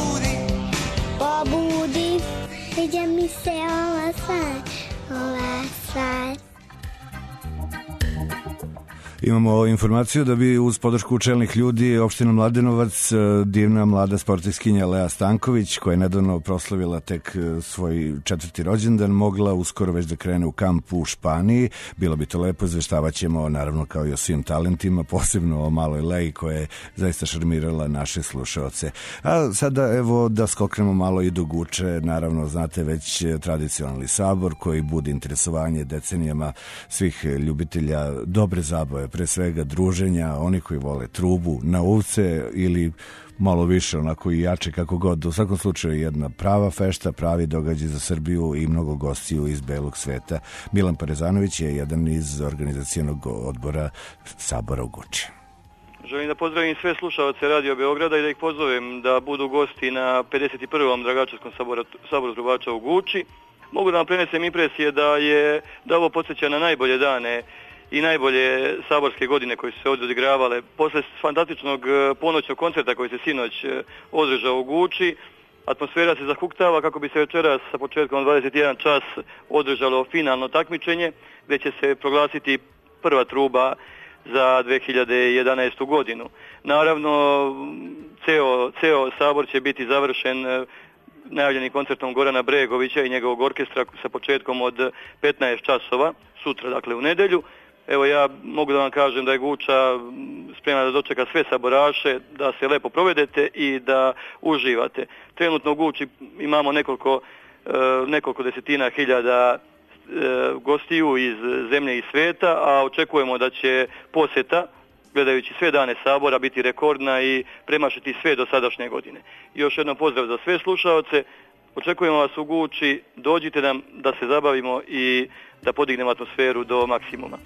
pobudi, sviđa mi se ova stvar. Imamo informaciju da bi uz podršku čelnih ljudi opština Mladenovac divna mlada sportiskinja Lea Stanković, koja je nedavno proslavila tek svoj 4. rođendan, mogla uskoro već da krene u kamp u Španiji. Bilo bi to lepo, izveštavaćemo naravno kao i o svim talentima, posebno o maloj Leji koja je zaista šarmirala naše slušaoce. A sada evo da skoknemo malo i do Guče, naravno znate već tradicionalni sabor koji budi interesovanje decenijama svih ljubitelja dobre zabave, pre svega druženja, oni koji vole trubu, nauvce ili malo više, onako i jače, kako god. U svakom slučaju jedna prava fešta, pravi događaj za Srbiju i mnogo gostiju iz belog sveta. Milan Parezanović je jedan iz organizacionog odbora Sabora u Guči. Želim da pozdravim sve slušalce Radio Beograda i da ih pozovem da budu gosti na 51. Dragačarskom saboru trubača u Guči. Mogu da vam prenesem impresije da ovo podsjeća na najbolje dane i najbolje saborske godine koje su se ovdje odigravale. Posle fantastičnog ponoćnog koncerta koji se sinoć održao u Guči, atmosfera se zahuktava kako bi se večeras sa početkom 21 čas održalo finalno takmičenje, gdje će se proglasiti prva truba za 2011. godinu. Naravno, ceo sabor će biti završen najavljenim koncertom Gorana Bregovića i njegovog orkestra sa početkom od 15 časova, sutra, dakle u nedelju. Evo ja mogu da vam kažem da je Guča spremna da dočeka sve saboraše, da se lepo provedete i da uživate. Trenutno u Guči imamo nekoliko desetina hiljada gostiju iz zemlje i sveta, a očekujemo da će posjeta, gledajući sve dane sabora, biti rekordna i premašiti sve do sadašnje godine. Još jednom pozdrav za sve slušaoce, Očekujemo vas u Guči, dođite nam da se zabavimo i da podignemo atmosferu do maksimuma.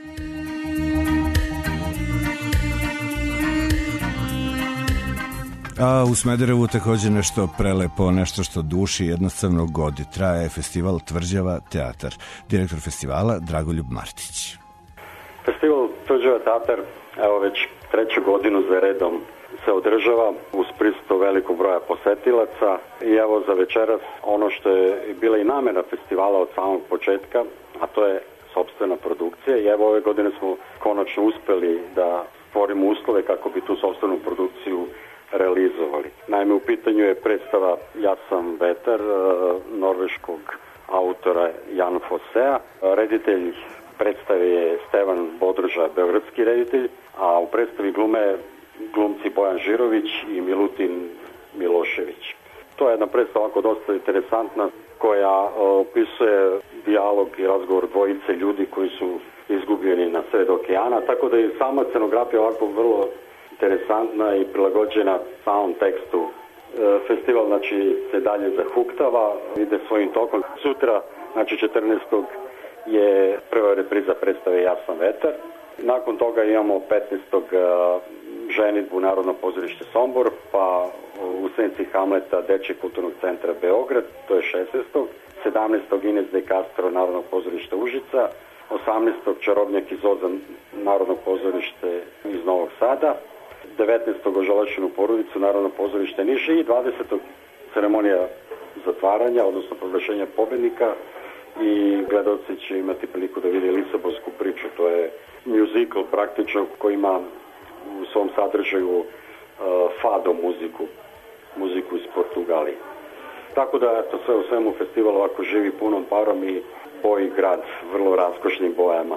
A u Smederevu također nešto prelepo, nešto što duši jednostavno godi. Traje festival Tvrđava teatar. Direktor festivala Dragoljub Martić. Festival Tvrđava teatar, evo već 3. godinu za redom se održava uz prisustvo velikog broja posetilaca i evo za večeras ono što je bila i namjera festivala od samog početka, a to je sopstvena produkcija i evo ove godine smo konačno uspjeli da stvorimo uslove kako bi tu sopstvenu produkciju realizovali. Naime, u pitanju je predstava Ja sam vetar norveškog autora Jan Fossea. Reditelj predstave je Stevan Bodrža, beogradski reditelj, a u predstavi glume glumci Bojan Žirović i Milutin Milošević. To je jedna predstava ovako dosta interesantna koja opisuje dijalog i razgovor dvojice ljudi koji su izgubljeni na sred okeana, tako da je sama scenografija ovako vrlo interesantna i prilagođena samom tekstu. Festival se dalje zahuktava, ide svojim tokom. Sutra, 14. je prva repriza predstave Ja sam vetar. Nakon toga imamo 15. ženidbu Narodno pozorište Sombor, pa u senci Hamleta Dečjeg kulturnog centra Beograd, to je 16. 17. Ines de Castro Narodnog pozorišta Užica, 18. Čarobnjak iz Oza Narodnog pozorište iz Novog Sada, 19. Ožalašenu porodicu Narodno pozorište Niš i 20. ceremonija zatvaranja, odnosno proglašenja pobednika i gledalci će imati priliku da vide Lisabonsku priču. To je muzikl praktično koji ima u svom sadržaju fado muziku iz Portugalije. Tako da to sve u svemu festival ovako živi punom parom i boji grad vrlo raskošnim bojama.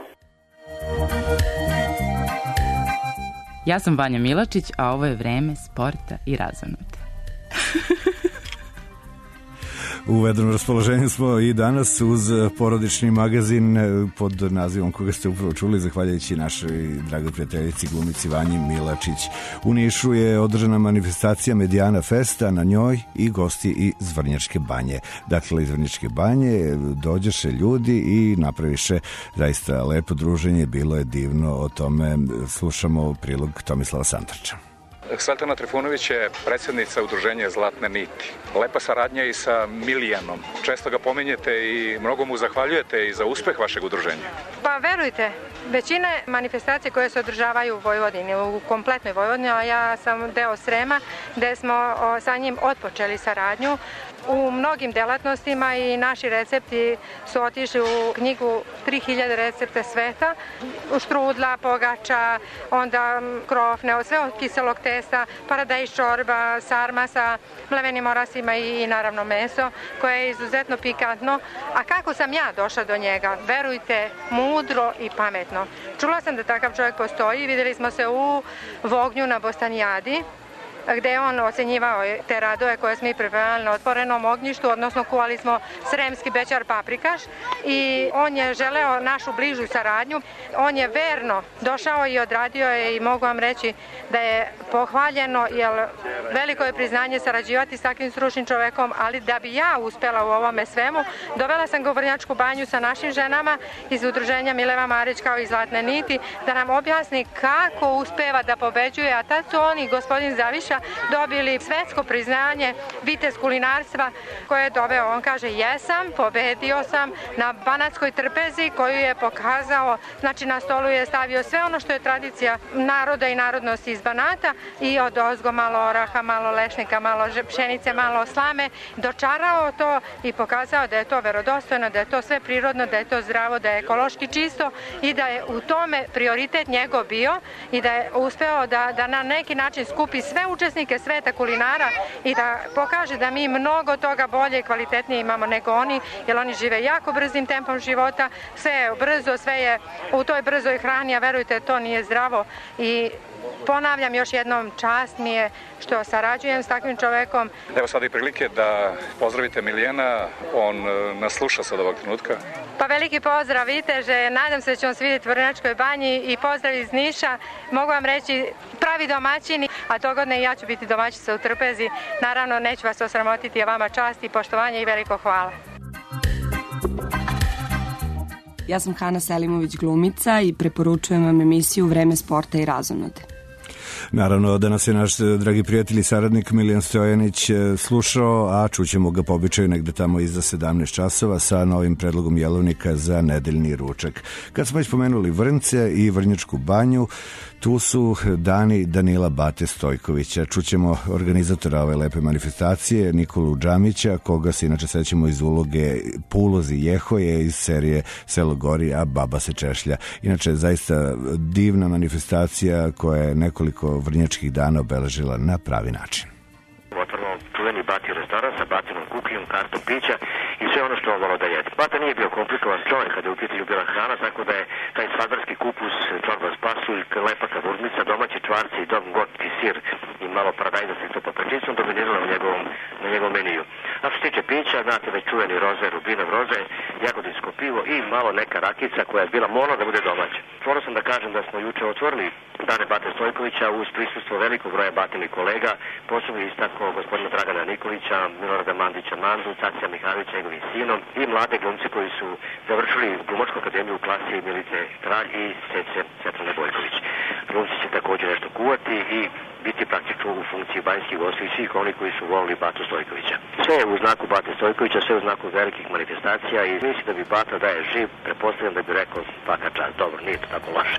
Ja sam Vanja Milačić, a ovo je vreme sporta i razonote. U vedrom raspoloženju smo i danas uz porodični magazin pod nazivom koga ste upravo čuli, zahvaljujući našoj dragoj prijateljici glumici Vanji Milačić. U Nišu je održana manifestacija Medijana Festa, na njoj i gosti iz Vrnjačke banje. Dakle, iz Vrnjačke banje dođeše ljudi i napraviše zaista lepo druženje, bilo je divno, o tome slušamo prilog Tomislava Santarča. Svetlana Trifunović je predsjednica udruženja Zlatne niti. Lepa saradnja i sa Milijanom. Često ga pominjete i mnogo mu zahvaljujete i za uspeh vašeg udruženja. Pa verujte, većina manifestacije koje se održavaju u Vojvodini, u kompletnoj Vojvodini, a ja sam deo Srema, gde smo sa njim otpočeli saradnju u mnogim delatnostima i naši recepti su otišli u knjigu 3000 recepta sveta, štrudla, pogača, onda krofne, sve od kiselog testa, paradajz čorba, sarma sa mlevenim orasima i naravno meso, koje je izuzetno pikantno. A kako sam ja došla do njega? Verujte, mudro i pametno. Čula sam da takav čovjek postoji, vidjeli smo se u Vognju na Bostanijadi, gde je on ocenjivao te radove koje smo i pripremali na otvorenom ognjištu, odnosno kuvali smo sremski bećar paprikaš i on je želeo našu bližu saradnju. On je verno došao i odradio je i mogu vam reći da je pohvaljeno, jer veliko je priznanje sarađivati s takvim stručnim čovekom, ali da bi ja uspela u ovome svemu, dovela sam ga u Vrnjačku banju sa našim ženama iz udruženja Mileva Marić kao i Zlatne niti, da nam objasni kako uspeva da pobeđuje, a tad su oni, gospodin Zaviša, dobili svetsko priznanje vitez kulinarstva koje je doveo. On kaže, jesam, pobedio sam na banatskoj trpezi koju je pokazao, znači na stolu je stavio sve ono što je tradicija naroda i narodnosti iz Banata i od ozgo malo oraha, malo lešnika, malo pšenice, malo slame, dočarao to i pokazao da je to verodostojno, da je to sve prirodno, da je to zdravo, da je ekološki čisto i da je u tome prioritet njegov bio i da je uspeo da na neki način skupi sve učesnike sveta kulinara i da pokaže da mi mnogo toga bolje i kvalitetnije imamo nego oni, jer oni žive jako brzim tempom života, sve je brzo, sve je u toj brzoj hrani, a verujte, to nije zdravo i ponavljam još jednom, čast mi je što sarađujem s takvim čovekom. Evo sad i prilike da pozdravite Milijana, on nas sluša sad ovog trenutka. Pa veliki pozdrav Viteže, nadam se da ćemo se vidjeti u Vrnjačkoj banji i pozdrav iz Niša. Mogu vam reći, pravi domaćini, a dogodne i ja ću biti domaćica u trpezi. Naravno, neću vas osramotiti, a vama čast i poštovanje i veliko hvala. Ja sam Hana Selimović, glumica, i preporučujem vam emisiju Vreme sporta i razonode. Naravno da nas je naš dragi prijatelj i saradnik Miljan Stojanić slušao, a čućemo ga po običaju negde tamo iza 17 časova sa novim predlogom jelovnika za nedeljni ručak. Kad smo već pomenuli Vrnce i Vrnjačku banju, tu su dani Danila Bate Stojkovića. Čućemo organizatora ove lepe manifestacije, Nikolu Džamića, koga se inače sećamo iz uloge po ulozi Jehoje iz serije Selo gori, a baba se češlja. Inače, zaista divna manifestacija koja je nekoliko vrnjačkih dana obeležila na pravi način. Otvorimo čuveni Bati restoran sa Batinom kukijom, kartom pića i sve ono što volao da jede. Bata nije bio komplikovan čovjek kada je u pitanju bila hrana, tako da je taj svadbarski kupus, čorba s pasulj, lepa kavurnica, domaći čvarci i gotki sir i malo paradajza sa to paprčicom dominirala na njegovom meniju. A što se tiče pića, znate već čuveni roze, rubinov roze, jagodinsko pivo i malo neka rakica koja je bila morala da bude domaća. Morao sam da kažem da smo juče otvorili dane Bate Stojkovića uz prisustvo velikog broja Batinih kolega, posebno istakao gospodina Dragana Nikolića, Milorada Mandića Mandu, Cacija Mihajlovića, njegovim sinom i mlade glumci koji su završili Glumačku akademiju u klasi Milice Kralj i Cece Svetlane Bojković. Glumci će također nešto kuvati i biti praktično u funkciji banjskih gostiju i svih oni koji su volili Batu Stojkovića. Sve je u znaku Bate Stojkovića, sve je u znaku velikih manifestacija i mislim da bi Bata da je živ, pretpostavljam da bi rekao svaka čast. Dobro, nije to tako laše.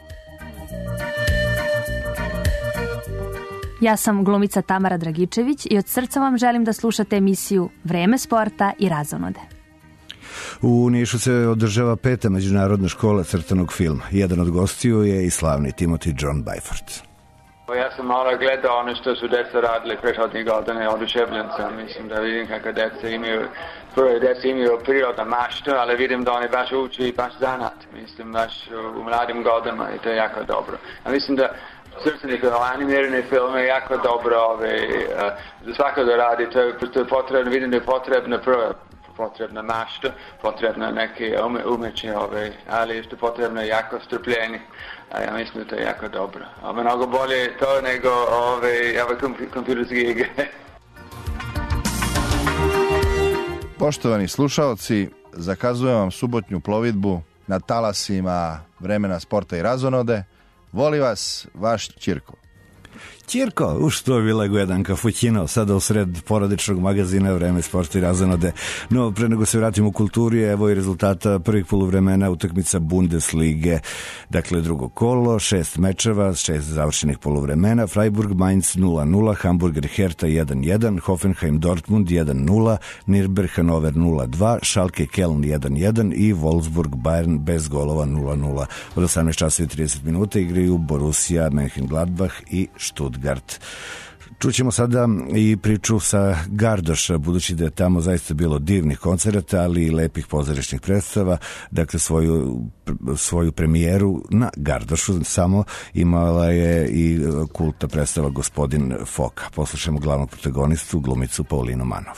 Ja sam glumica Tamara Dragičević i od srca vam želim da slušate emisiju Vreme sporta i razonode. U Nišu se održava 5. međunarodna škola crtanog filma. Jedan od gostiju je i slavni Timothy John Byford. Ja sam malo gledao ono što su deca radili prethodnih godina, oduševljen sam. Mislim da vidim kako deca imaju prirodnu maštu, ali vidim da oni baš uči baš zanat. Mislim baš u mladim godinama i to je jako dobro. A mislim da crtani film, animirani film je jako dobro za svako da radi, to je potrebno, vidim da je potrebna mašta, potrebno neke umeće, ali isto potrebno je jako strpljenje. A ja mislim da to je jako dobro. A mnogo bolje to nego ove kompjuterske igre. Poštovani slušaoci, zakazujem vam subotnju plovidbu na talasima Vremena sporta i razonode. Voli vas vaš Ćirko. Ćirko, što bi lego jedan kafućino sada u sred porodičnog magazina Vreme sporta i razonode. No, pre nego se vratimo u kulturi, evo i rezultata prvih poluvremena utakmica Bundeslige. Dakle, drugo kolo, 6 mečeva, 6 završenih poluvremena. Freiburg Mainz 0-0, Hamburger Hertha 1-1, Hoffenheim Dortmund 1-0, Nürnberg Hannover 0-2, Schalke Köln 1-1 i Wolfsburg Bayern bez golova 0-0. Od 18 časova i 30 minuta igraju Borussia Mönchengladbach i Stuttgart. Čućemo sada i priču sa Gardoša, budući da je tamo zaista bilo divnih koncerata, ali i lepih pozorišnih predstava. Dakle, svoju premijeru na Gardošu samo imala je i kulta predstava Gospodin Foka. Poslušajmo glavnog protagonistu, glumicu Paulinu Manov.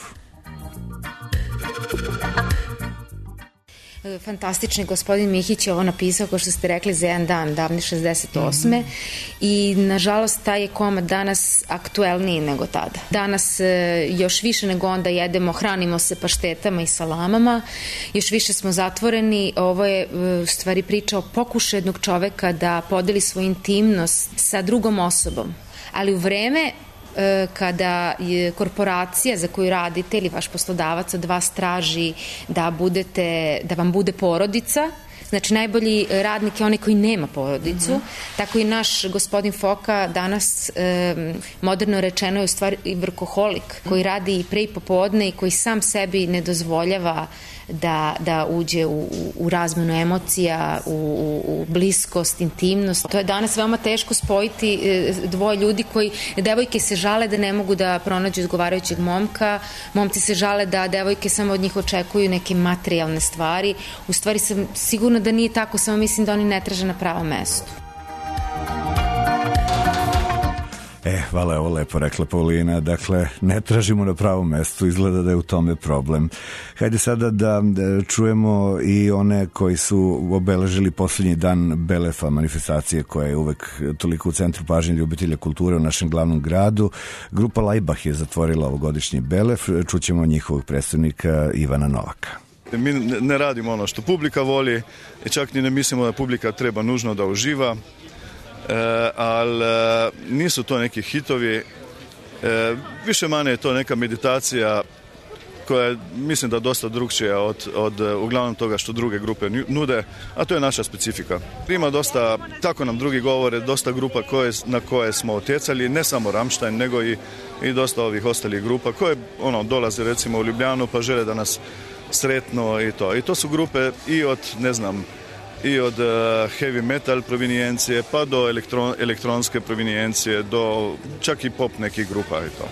Fantastični gospodin Mihić je ovo napisao, kao što ste rekli, za jedan dan, davne 68. I nažalost taj je komad danas aktuelniji nego tada. Danas još više nego onda jedemo, hranimo se paštetama i salamama, još više smo zatvoreni. Ovo je u stvari priča o pokušaju jednog čoveka da podeli svoju intimnost sa drugom osobom. Ali u vreme kada je korporacija za koju radite ili vaš poslodavac od vas traži da vam bude porodica, znači najbolji radnik je onaj koji nema porodicu, tako i naš gospodin Foka danas moderno rečeno je u stvari i vrkoholik, koji radi i pre i popodne i koji sam sebi ne dozvoljava da uđe u razmenu emocija, u bliskost, intimnost. To je danas veoma teško spojiti dvoje ljudi koji, devojke se žale da ne mogu da pronađu odgovarajućeg momka, momci se žale da devojke samo od njih očekuju neke materijalne stvari. U stvari sam sigurna da nije tako, samo mislim da oni ne traže na pravom mestu. Hvala, ovo lepo rekla Paulina. Dakle, ne tražimo na pravom mestu, izgleda da je u tome problem. Hajde sada da čujemo i one koji su obeležili poslednji dan Belefa, manifestacije koja je uvek toliko u centru pažnje ljubitelja kulture u našem glavnom gradu. Grupa Lajbah je zatvorila ovogodišnji Belef. Čućemo njihovog predstavnika Ivana Novaka. Mi ne radimo ono što publika voli i čak ni ne mislimo da publika treba nužno da uživa. Ali nisu to neki hitovi, više manje je to neka meditacija koja je, mislim da, dosta drugčija od uglavnom toga što druge grupe nude, a to je naša specifika. Ima dosta, tako nam drugi govore, dosta grupa na koje smo utjecali, ne samo Rammstein, nego i dosta ovih ostalih grupa koje dolaze recimo u Ljubljanu pa žele da nas sretno i to. I to su grupe i od, ne znam, i od heavy metal provenijencije pa do elektronske provenijencije, do čak i pop nekih grupa i to.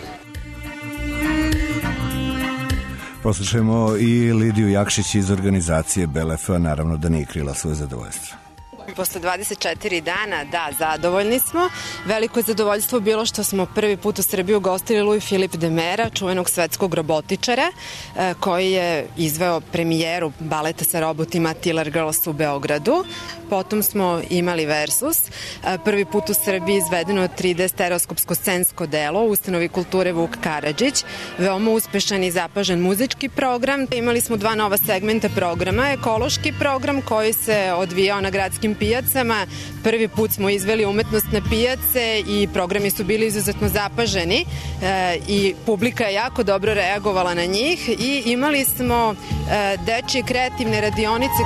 Poslušajmo i Lidiju Jakšić iz organizacije Belefa, naravno da nije krila svoje zadovoljstvo. Posle 24 dana, da, zadovoljni smo. Veliko je zadovoljstvo bilo što smo prvi put u Srbiju gostili Louis Philippe Demera, čuvenog svetskog robotičara, koji je izveo premijeru baleta sa robotima Tiller Girls u Beogradu. Potom smo imali Versus, prvi put u Srbiji izvedeno 3D stereoskopsko scensko delo u ustanovi kulture Vuk Karadžić, veoma uspešan i zapažen muzički program. Imali smo 2 nova segmenta programa, ekološki program koji se odvijao na gradskim pijacama. Prvi put smo izveli umetnost na pijace i programi su bili izuzetno zapaženi i publika je jako dobro reagovala na njih i imali smo dečije kreativne radionice.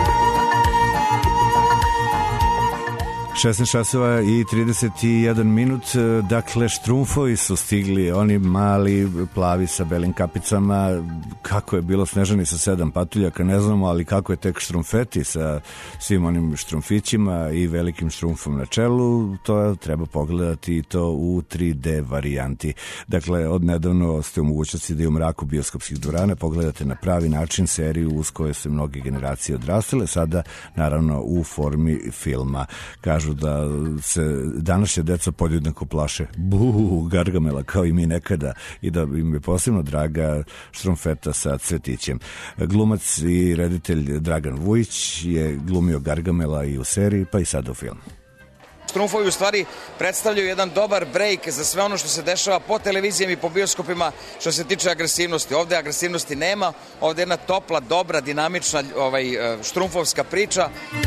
16 časova i 31 minut, dakle štrumfovi su stigli, oni mali, plavi sa belim kapicama. Kako je bilo Snežani sa 7 patuljaka, ne znamo, ali kako je tek štrumfeti sa svim onim štrumfićima i velikim štrumfom na čelu, to treba pogledati i to u 3D varijanti. Dakle, odnedavno ste u mogućnosti da i u mraku bioskopskih dvorana pogledate na pravi način seriju uz koje su mnoge generacije odrastale, sada naravno u formi filma. Kažu da se današnja deca podjednako plaše Gargamela kao i mi nekada i da im je posebno draga štrumfeta sa cvetićem. Glumac i reditelj Dragan Vujić je glumio Gargamela i u seriji pa i sada u filmu. Štrumfovi u stvari predstavljaju jedan dobar break za sve ono što se dešava po televizijama i po bioskopima što se tiče agresivnosti. Ovde agresivnosti nema, ovde je jedna topla, dobra, dinamična štrumfovska priča.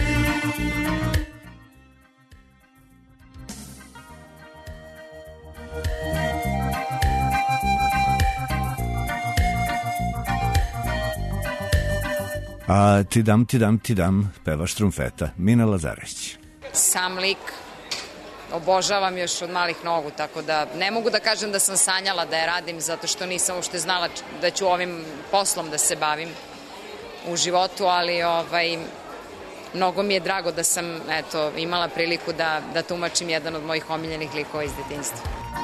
A ti dam, peva štrumfeta Mina Lazarević. Sam lik obožavam još od malih nogu, tako da ne mogu da kažem da sam sanjala da je radim, zato što nisam uopšte znala da ću ovim poslom da se bavim u životu, ali mnogo mi je drago da sam imala priliku da tumačim jedan od mojih omiljenih likova iz detinjstva.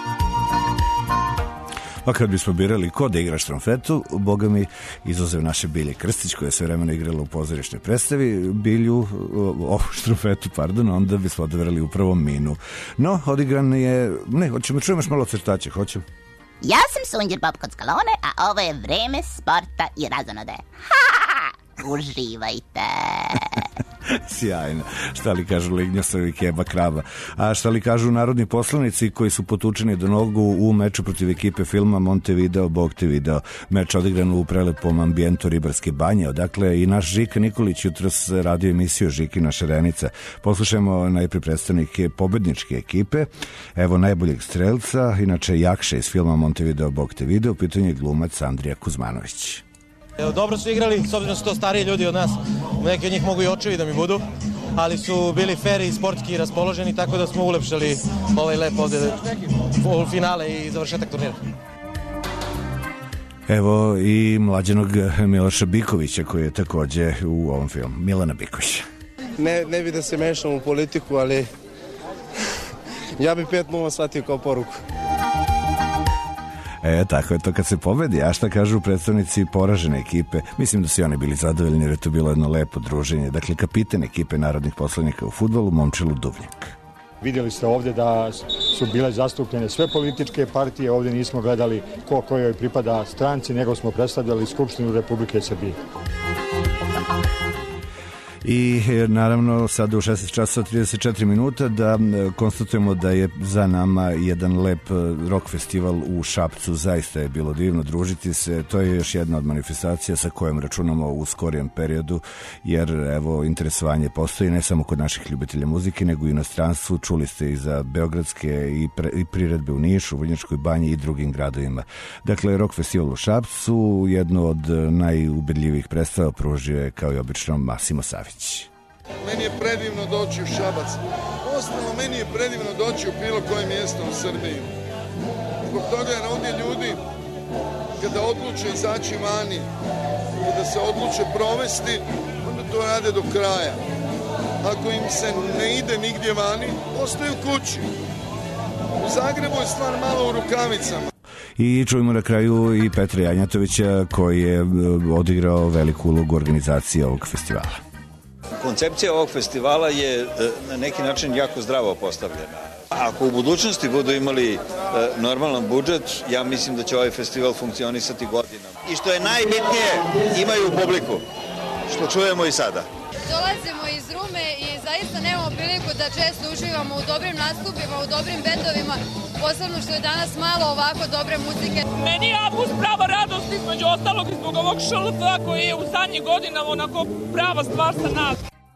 Pa kad bismo birali ko da igra štrumfetu, boga mi, izuzev naše Bilje Krstić, koja je sve vremena igrala u pozorišnoj predstavi, štrumfetu, onda bismo odabrali upravo Minu. No, odigran je... Ne, hoćemo čujemo još malo crtače, hoćemo. Ja sam Sunđer Bob Kockalone, a ovo je vreme sporta i razonode. Uživajte. Sjajno. Šta li kažu lignjosovi keba krava? A šta li kažu narodni poslanici koji su potučeni do nogu u meču protiv ekipe filma Montevideo, Bog te video. Meč odigran u prelepom ambijentu Ribarske banje. Odakle i naš Žika Nikolić jutros radio emisiju Žikina šarenica. Poslušajmo najprije predstavnike pobedničke ekipe. Evo najboljeg strelca, inače Jakša iz filma Montevideo, Bog te video. U pitanju je glumac Andrija Kuzmanović. Dobro su igrali, s obzirom su to stariji ljudi od nas, neki od njih mogu i očevi da mi budu, ali su bili fair i sportski raspoloženi, tako da smo ulepšali ovaj lep ovde finale i završetak turnira. Evo i mlađenog Miloša Bikovića koji je takođe u ovom filmu. Milana Biković. Ne bi da se mešam u politiku, ali ja bi 5-0 shvatio kao poruku. Tako je to kad se pobedi. A šta kažu predstavnici poražene ekipe? Mislim da su oni bili zadovoljni jer je to bilo jedno lepo druženje. Dakle, kapiten ekipe narodnih poslanika u fudbalu, Momčilo Duvnjak. Vidjeli ste ovdje da su bile zastupljene sve političke partije, ovdje nismo gledali ko kojoj pripada stranci, nego smo predstavljali Skupštinu Republike Srbije. I naravno sada u 16 časova 34 minuta da konstatujemo da je za nama jedan lep rock festival u Šapcu. Zaista je bilo divno družiti se. To je još jedna od manifestacija sa kojom računamo u skorijem periodu, jer evo interesovanje postoji ne samo kod naših ljubitelja muzike, nego i u inostranstvu. Čuli ste i za beogradske i priredbe u Nišu, Vrnjačkoj banji i drugim gradovima. Dakle, rock festival u Šapcu, jedno od najubedljivijih predstava pružio je kao i obično Masimo Savić. Meni je predivno doći u Šabac. Ostalo, meni je predivno doći u bilo koje mjesto u Srbiji. Zbog toga jer ovdje ljudi, kada odluče izaći vani, kada se odluče provesti, onda to rade do kraja. Ako im se ne ide nigdje vani, ostaju kući. U Zagrebu je stvar malo u rukavicama. I čujemo na kraju i Petra Janjatovića koji je odigrao veliku ulogu organizacije ovog festivala. Koncepcija ovog festivala je na neki način jako zdravo postavljena. Ako u budućnosti budu imali normalan budžet, ja mislim da će ovaj festival funkcionisati godinama. I što je najbitnije, imaju publiku, što čujemo i sada. Dolazimo iz Rume i zaista nemamo priliku da često uživamo u dobrim nastupima, u dobrim bendovima, posebno što je danas malo ovako dobre muzike. Meni je avgust prava radost, između ostalog i zbog ovog šlfa koji je u zadnjih godinama onako prava stvar sa nas.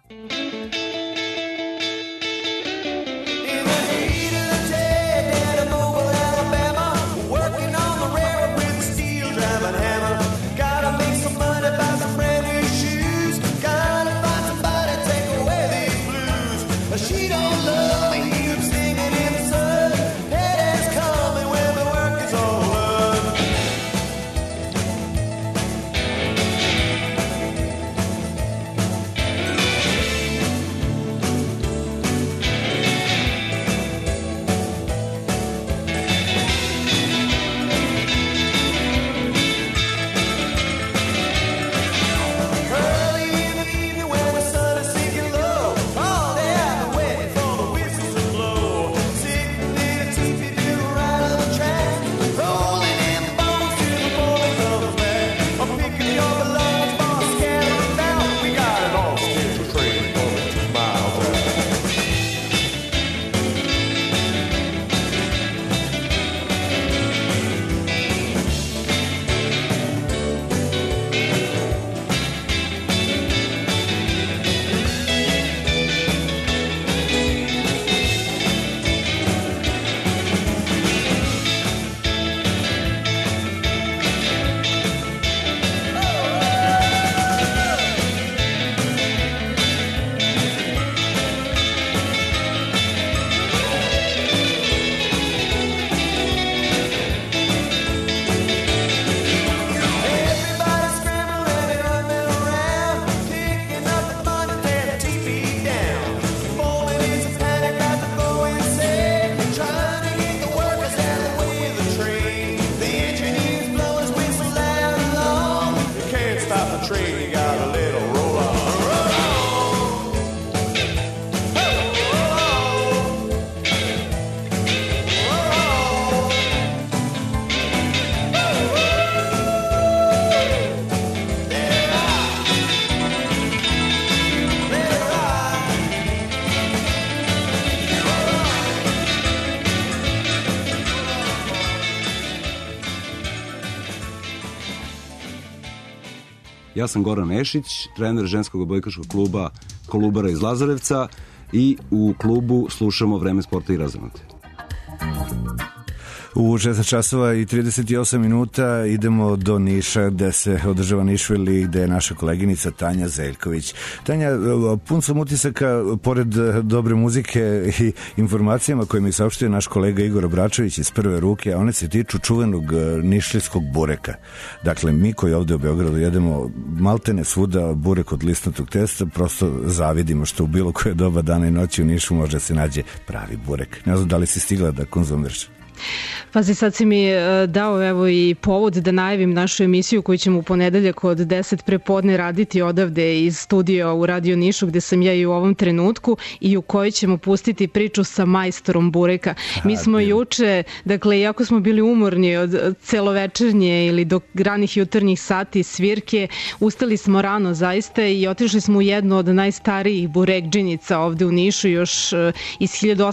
Ja sam Goran Ešić, trener ženskog odbojkaškog kluba Kolubara iz Lazarevca i u klubu slušamo Vreme sporta i razonode. U 16 časova i 38 minuta idemo do Niša gde se održava Nišvili, gde je naša koleginica Tanja Zeljković. Tanja, pun sam utisaka, pored dobre muzike i informacijama koje mi saopštio naš kolega Igor Obračević iz prve ruke, a one se tiču čuvenog nišlijskog bureka. Dakle, mi koji ovde u Beogradu jedemo maltene svuda burek od listnatog testa, prosto zavidimo što u bilo koje doba dana i noći u Nišu može se nađe pravi burek. Ne znam da li si stigla da konzumiraš. Pazi, sad si mi dao evo i povod da najavim našu emisiju koju ćemo u ponedeljak od 10 prepodne raditi odavde iz studija u Radio Nišu, gde sam ja i u ovom trenutku, i u kojoj ćemo pustiti priču sa majstorom bureka. Mi smo juče, dakle, iako smo bili umorni od celovečernje ili do ranih jutarnjih sati svirke, ustali smo rano zaista i otišli smo u jednu od najstarijih burekdžinica ovde u Nišu, još iz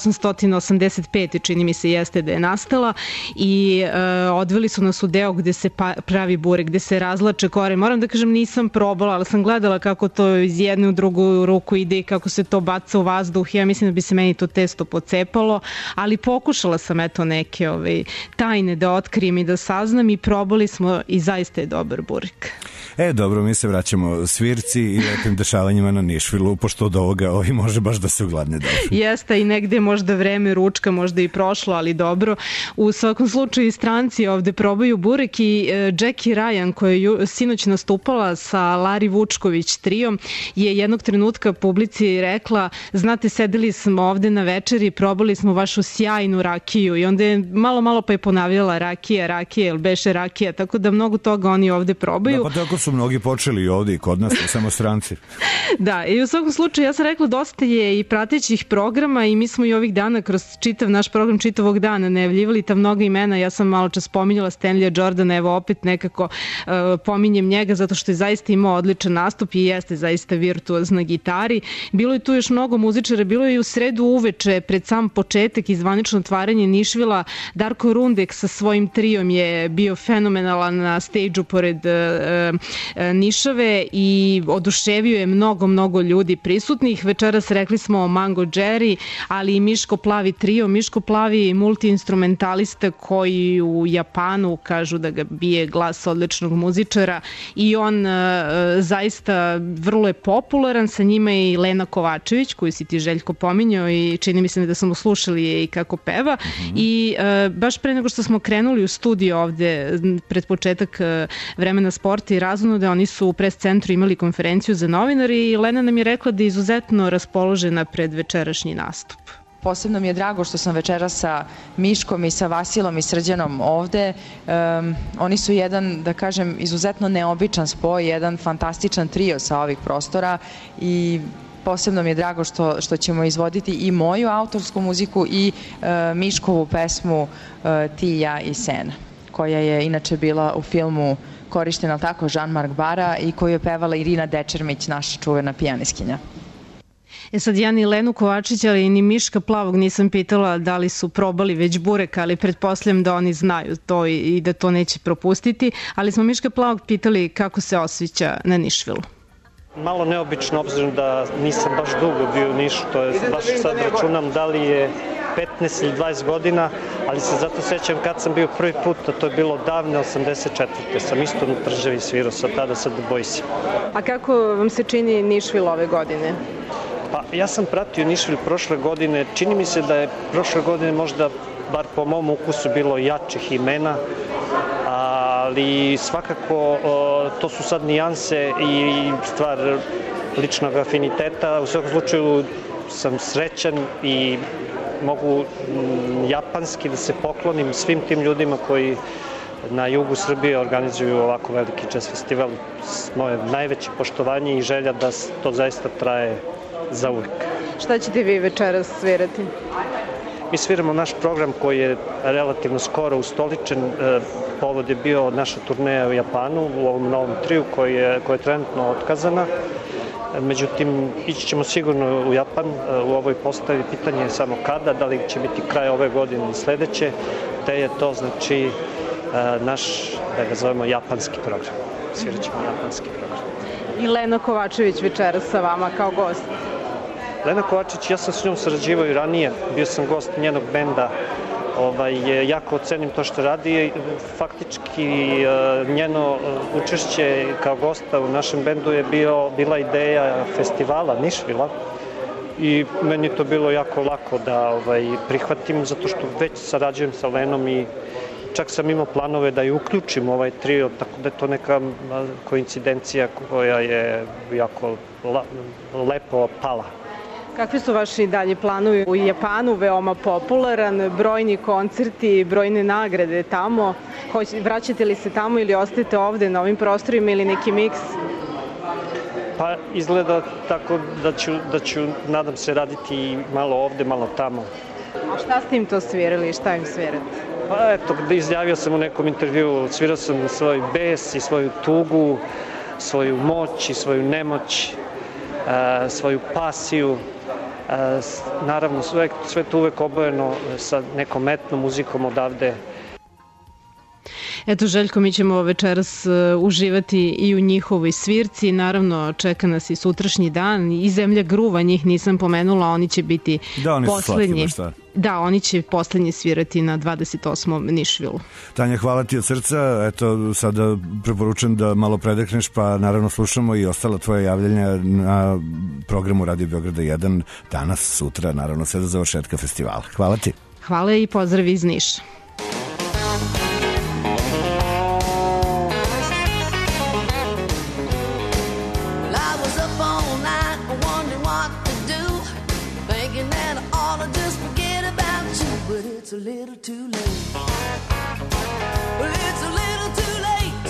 1885. čini mi se jeste da je nastala, i odveli su nas u deo gde se pravi burek, gde se razlače kore. Moram da kažem, nisam probala, ali sam gledala kako to iz jedne u drugu ruku ide i kako se to baca u vazduh. Ja mislim da bi se meni to testo pocepalo, ali pokušala sam eto neke tajne da otkrijem i da saznam i probali smo i zaista je dobar burek. Dobro, mi se vraćamo svirci i lepim dešavanjima na Nišvilu, pošto od ovoga može baš da se ugladne dobro. Jeste, i negde možda vreme ručka možda i prošlo, ali dobro. U svakom slučaju stranci ovde probaju burek i Jackie Ryan, koja je sinoć nastupala sa Lari Vučković trijom, je jednog trenutka publici rekla: znate, sedeli smo ovde na večeri, probali smo vašu sjajnu rakiju, i onda je malo pa je ponavljala rakija, ili beše rakija, tako da mnogo toga oni ovde probaju. Da, pa tako su mnogi počeli ovde i kod nas, samo stranci. Da, i u svakom slučaju ja sam rekla dosta je i pratećih programa i mi smo i ovih dana kroz čitav naš program čitavog dana najavljivali ta mnoga imena. Ja sam malo čas spominjala Stanleya Jordana, evo opet nekako pominjem njega zato što je zaista imao odličan nastup i jeste zaista virtuoz na gitari. Bilo je tu još mnogo muzičara, bilo je i u sredu uveče pred sam početak i zvanično otvaranje Nišvila. Darko Rundek sa svojim trijom je bio fenomenalan na stage-u pored Nišave i oduševio je mnogo ljudi prisutnih. Večeras rekli smo Mango Jerry, ali i Miško Plavi trio. Miško Plavi multiinstrumentalista koji u Japanu kažu da ga bije glas odličnog muzičara i on zaista vrlo je popularan. Sa njima je i Lena Kovačević, koju si ti, Željko, pominjao i čini mi se da smo slušali je i kako peva. I baš pre nego što smo krenuli u studio ovde pred početak Vremena sporta i razonode, oni su u pres centru imali konferenciju za novinari i Lena nam je rekla da je izuzetno raspoložena pred večerašnji nastup. Posebno mi je drago što sam večeras sa Miškom i sa Vasilom i Srđanom ovde. Oni su jedan, da kažem, izuzetno neobičan spoj, jedan fantastičan trio sa ovih prostora i posebno mi je drago što ćemo izvoditi i moju autorsku muziku i Miškovu pesmu Ti, ja i Sena, koja je inače bila u filmu korištena, tako, Jean-Marc Bara i koju je pevala Irina Dečermić, naša čuvena pijaniskinja. Sad ja ni Lenu Kovačić, ali ni Miška Plavog nisam pitala da li su probali već burek, ali pretpostavljam da oni znaju to i da to neće propustiti, ali smo Miška Plavog pitali kako se osjeća na Nišvilu. Malo neobično, obzirom da nisam baš dugo bio u Nišu, to je baš sad računam da li je 15 ili 20 godina, ali se zato sećam kad sam bio prvi put, a to je bilo davne 84. Sam isto na Tržavi svirao sa tada sa The Boysima. A kako vam se čini Nišvil ove godine? Pa ja sam pratio Nišvil prošle godine, čini mi se da je prošle godine možda, bar po mom ukusu, bilo jačih imena, ali svakako to su sad nijanse i stvar ličnog afiniteta. U svakom slučaju sam srećan i mogu japanski da se poklonim svim tim ljudima koji na jugu Srbije organizuju ovako veliki jazz festival. Moje najveće poštovanje i želja da to zaista traje za uvek. Šta ćete vi večeras svirati? Mi sviramo naš program koji je relativno skoro ustoličen. Povod je bio naša turneja u Japanu, u ovom novom triju koja je trenutno otkazana. Međutim, ići ćemo sigurno u Japan u ovoj postavi. Pitanje je samo kada, da li će biti kraj ove godine ili sledeće, te je to znači naš, da ga zovemo, japanski program. Svirat ćemo japanski program. I Lena Kovačević večeras sa vama kao gost. Lena Kovačić, ja sam s njom sarađivao i ranije, bio sam gost njenog benda, jako ocenim to što radi. Faktički njeno učešće kao gosta u našem bendu je bila ideja festivala Nišvila i meni to bilo jako lako da prihvatim, zato što već sarađujem sa Lenom i čak sam imao planove da je uključim u ovaj trio, tako da je to neka koincidencija koja je jako lepo pala. Kakvi su vaši dalji planovi u Japanu? Veoma popularan, brojni koncerti, brojne nagrade tamo. Vraćate li se tamo ili ostajete ovde na ovim prostorima ili neki miks? Pa izgleda tako da ću, nadam se, raditi malo ovde, malo tamo. A šta s tim to svirali i šta im svirate? Pa eto, izjavio sam u nekom intervjuu, svirao sam svoj bes i svoju tugu, svoju moć i svoju nemoć, svoju pasiju. Naravno, sve to uvek obojeno sa nekom etnom muzikom odavde. Eto, Željko, mi ćemo večeras uživati i u njihovoj svirci. Naravno, čeka nas i sutrašnji dan i Zemlja gruva, njih nisam pomenula, oni će biti poslednji. Da, oni će poslednji svirati na 28. Nišvilu. Tanja, hvala ti od srca. Eto, sada preporučujem da malo predekneš, pa naravno slušamo i ostala tvoja javljanja na programu Radio Beograda 1 danas, sutra, naravno sve do završetka festivala. Hvala ti. Hvala i pozdrav iz Niša. It's a little too late. Well, it's a little too late.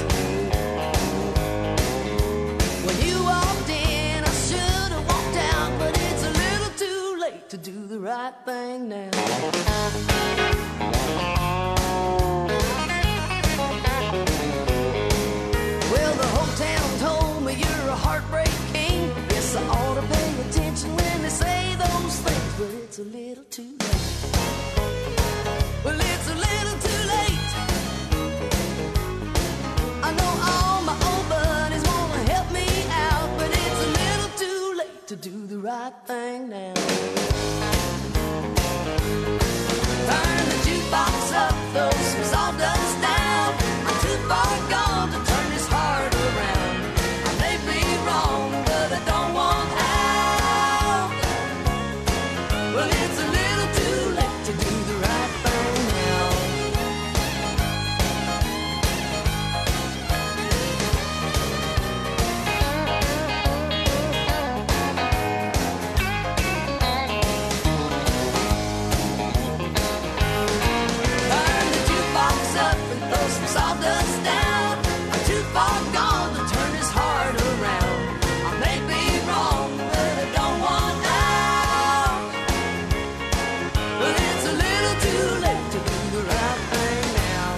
When you walked in, I should have walked out, but it's a little too late to do the right thing now. Well, the whole town told me you're a heartbreak king. Yes, I ought to pay attention when they say those things, but it's a little too late. Well, it's a little too late. I know all my old buddies want to help me out, but it's a little too late to do the right thing now. Turn the jukebox up, throw some sawdust down. I'm too far gone to turn this heart around. I may be wrong, but I don't want out. Well, it's a little too late to do the right thing. Sawdust down. I'm too far gone to turn this heart around. I may be wrong, but I don't want out. But it's a little too late to do the right thing now.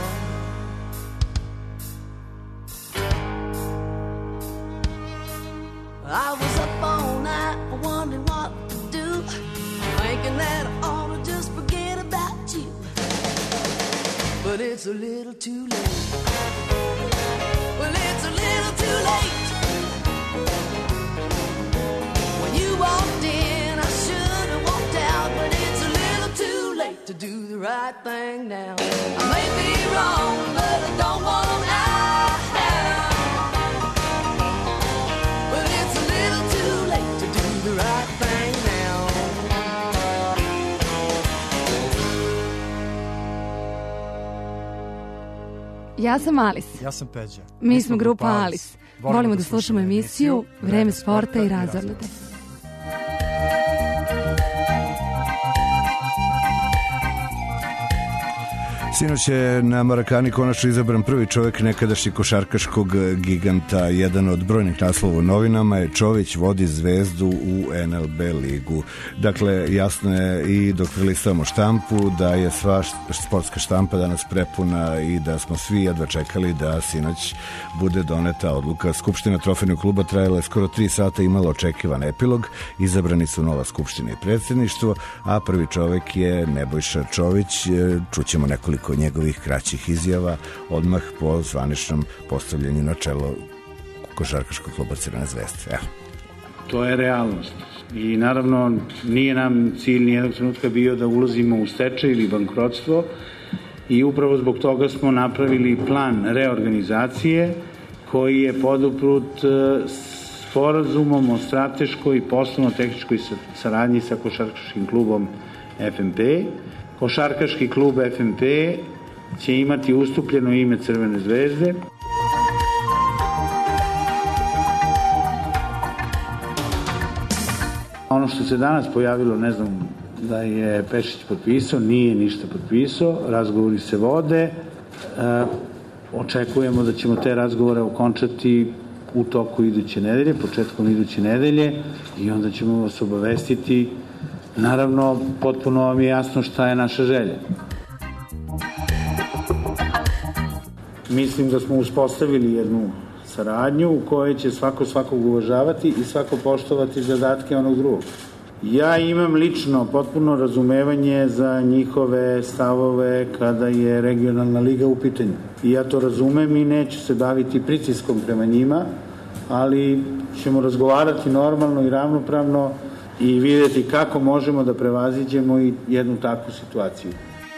I was up all night wondering what to do, thinking that I ought to just forget about you. But it's a little too late. Well, it's a little too late. When you walked in, I should have walked out, but it's a little too late to do the right thing now. I may be wrong, but I don't want out. But it's a little too late to do the right thing now. Ja sam Alice. Ja sam Peđa. Mi smo grupa Alice. Volimo da slušamo emisiju Vreme sporta i razonode. Sinoć je na Marakani konačno izabran prvi čovjek nekadašnjeg košarkaškog giganta. Jedan od brojnih naslova u novinama je Čović vodi Zvezdu u NLB ligu. Dakle, jasno je i dok prelistavamo štampu da je sva sportska štampa danas prepuna i da smo svi jedva čekali da sinoć bude doneta odluka. Skupština trofejnog kluba trajala je skoro 3 sata, imala očekivan epilog. Izabrani su nova skupština i predsjedništvo, a prvi čovjek je Nebojša Čović. Čućemo nekoliko njegovih kraćih izjava odmah po zvaničnom postavljanju na čelo košarkaškog kluba Crvene zvezde. Evo. To je realnost. I naravno nije nam cilj nijednog trenutka bio da ulazimo u stečaj ili bankrotstvo i upravo zbog toga smo napravili plan reorganizacije koji je poduprut sporazumom o strateškoj i poslovno-tehničkoj saradnji sa košarkaškim klubom FNP. Košarkaški klub FNP će imati ustupljeno ime Crvene zvezde. Ono što se danas pojavilo, ne znam da je Pešić potpisao, nije ništa potpisao, razgovori se vode, očekujemo da ćemo te razgovore okončati u toku iduće nedelje, početkom iduće nedelje i onda ćemo vas obavestiti. Naravno, potpuno vam je jasno šta je naša želja. Mislim da smo uspostavili jednu saradnju u kojoj će svako svakog uvažavati i svako poštovati zadatke onog drugog. Ja imam lično potpuno razumevanje za njihove stavove kada je regionalna liga u pitanju. I ja to razumem i neću se baviti pritiskom prema njima, ali ćemo razgovarati normalno i ravnopravno i vidjeti kako možemo da prevaziđemo i jednu takvu situaciju.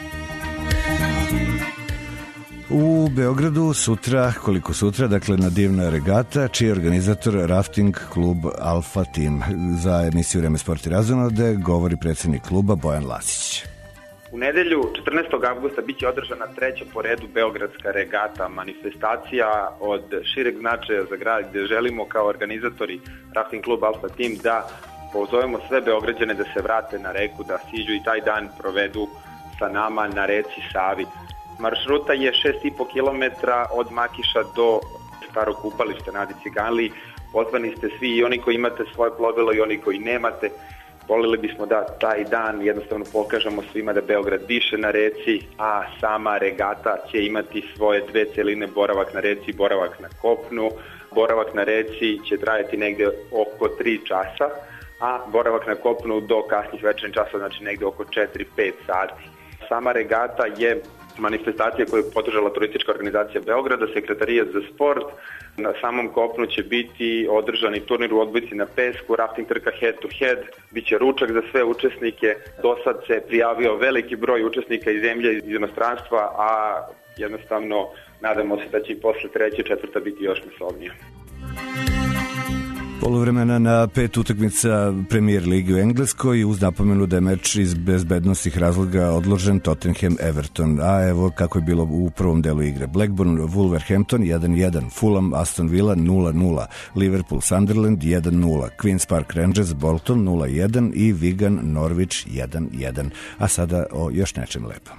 U Beogradu sutra, dakle na divna regata, čiji je organizator rafting klub Alfa Team. Za emisiju Vreme sport i razonode govori predsjednik kluba Bojan Lasić. U nedelju 14. avgusta biće održana treća po redu Beogradska regata, manifestacija od šireg značaja za grad gde želimo kao organizatori rafting klub Alfa Team da pozovemo sve Beograđane da se vrate na reku, da siđu i taj dan provedu sa nama na reci Savi. Maršruta je 6,5 km od Makiša do starog kupališta na Adi Ciganliji. Pozvani ste svi, i oni koji imate svoje plovilo i oni koji nemate. Volili bismo da taj dan jednostavno pokažemo svima da Beograd diše na reci, a sama regata će imati svoje dve celine, boravak na reci i boravak na kopnu. Boravak na reci će trajati negde oko 3 časa, a boravak na kopnu do kasnih večernjih časa, znači negde oko 4-5 sati. Sama regata je manifestacija koju je podržala turistička organizacija Beograda, Sekretarijat za sport. Na samom kopnu će biti održani turnir u odbojci na pesku, rafting trka head to head, biće ručak za sve učesnike. Do sad se prijavio veliki broj učesnika iz zemlje i iz inostranstva, a jednostavno nadamo se da će i posle treće i četvrta biti još masovnija. Poluvremena na 5 utakmica Premier Ligi u Engleskoj, uz napomenu da je meč iz bezbednostnih razloga odložen Tottenham-Everton. A evo kako je bilo u prvom delu igre. Blackburn-Wolverhampton 1-1, Fulham-Aston Villa 0-0, Liverpool-Sunderland 1-0, Queen's Park Rangers-Bolton 0-1 i Wigan-Norwich 1-1. A sada o još nečem lepom.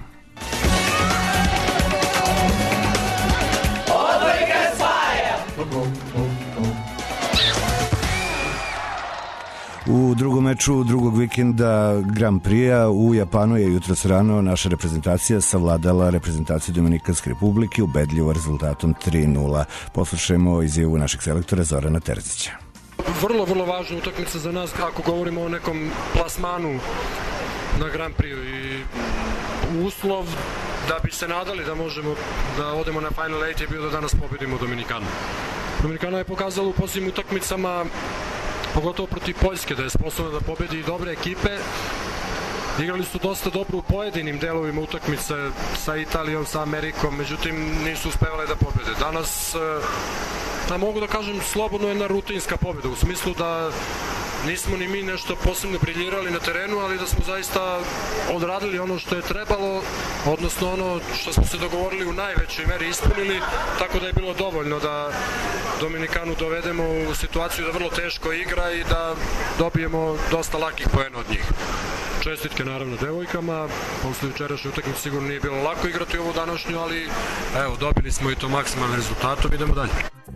U drugom meču drugog vikenda Grand Prix-a u Japanu je jutros rano naša reprezentacija savladala reprezentaciju Dominikanske republike ubedljivo rezultatom 3-0. Poslušajmo izjavu našeg selektora Zorana Terzića. Vrlo važna utakmica za nas ako govorimo o nekom plasmanu na Grand Prix-u i uslov da bi se nadali da možemo da odemo na Final 8 je bio da danas pobedimo Dominikanu. Dominikana je pokazala u posljednjim utakmicama, pogotovo protiv Poljske, da je sposobna da pobedi i dobre ekipe. Igrali su dosta dobro u pojedinim delovima utakmice sa Italijom, sa Amerikom, međutim nisu uspevale da pobede. Danas, mogu da kažem, slobodno jedna rutinska pobeda, u smislu da nismo ni mi nešto posebno briljirali na terenu, ali da smo zaista odradili ono što je trebalo, odnosno ono što smo se dogovorili u najvećoj meri ispunili, tako da je bilo dovoljno da Dominikanu dovedemo u situaciju da vrlo teško igra i da dobijemo dosta lakih poena od njih. Čestitke naravno devojkama, posle jučerašnje utakmice sigurno nije bilo lako igrati ovu današnju, ali evo, dobili smo i to maksimalnim rezultatom, idemo dalje.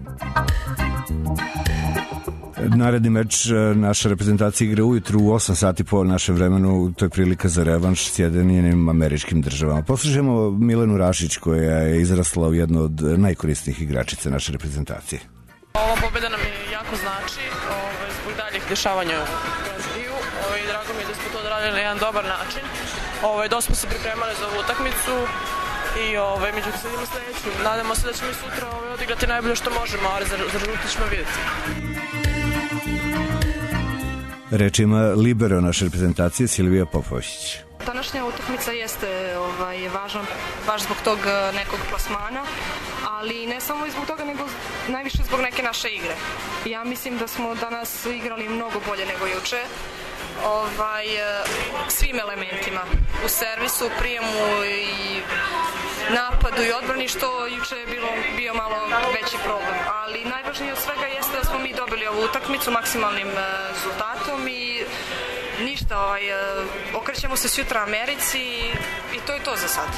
Naredni meč naša reprezentacija igra ujutru u 8 sati po našem vremenu, to je prilika za revanš s Sjedinjenim Američkim Državama. Poslušajmo Milenu Rašić koja je izrasla u jednu od najkorisnijih igračica naše reprezentacije. Ova pobjeda nam je jako znači zbog daljih dešavanja u Grand Prix-u. Drago mi je da smo to odradili na jedan dobar način. Dosta smo se pripremali za ovu utakmicu i međutim sad idemo sledeću. Nadamo se da ćemo i sutra odigrati najbolje što možemo, ali za rezultat ćemo vidjeti. Reč ima libero naše reprezentacije Silvija Popović. Današnja utakmica jeste važna baš zbog tog nekog plasmana, ali ne samo i zbog toga, nego najviše zbog neke naše igre. Ja mislim da smo danas igrali mnogo bolje nego juče. Svim elementima, u servisu, prijemu i napadu i odbrani, što juče je bio malo veći problem. Ali najvažnije od svega jeste da smo mi dobili ovu utakmicu maksimalnim rezultatom i ništa, okrećemo se sutra Americi i to je to za sad.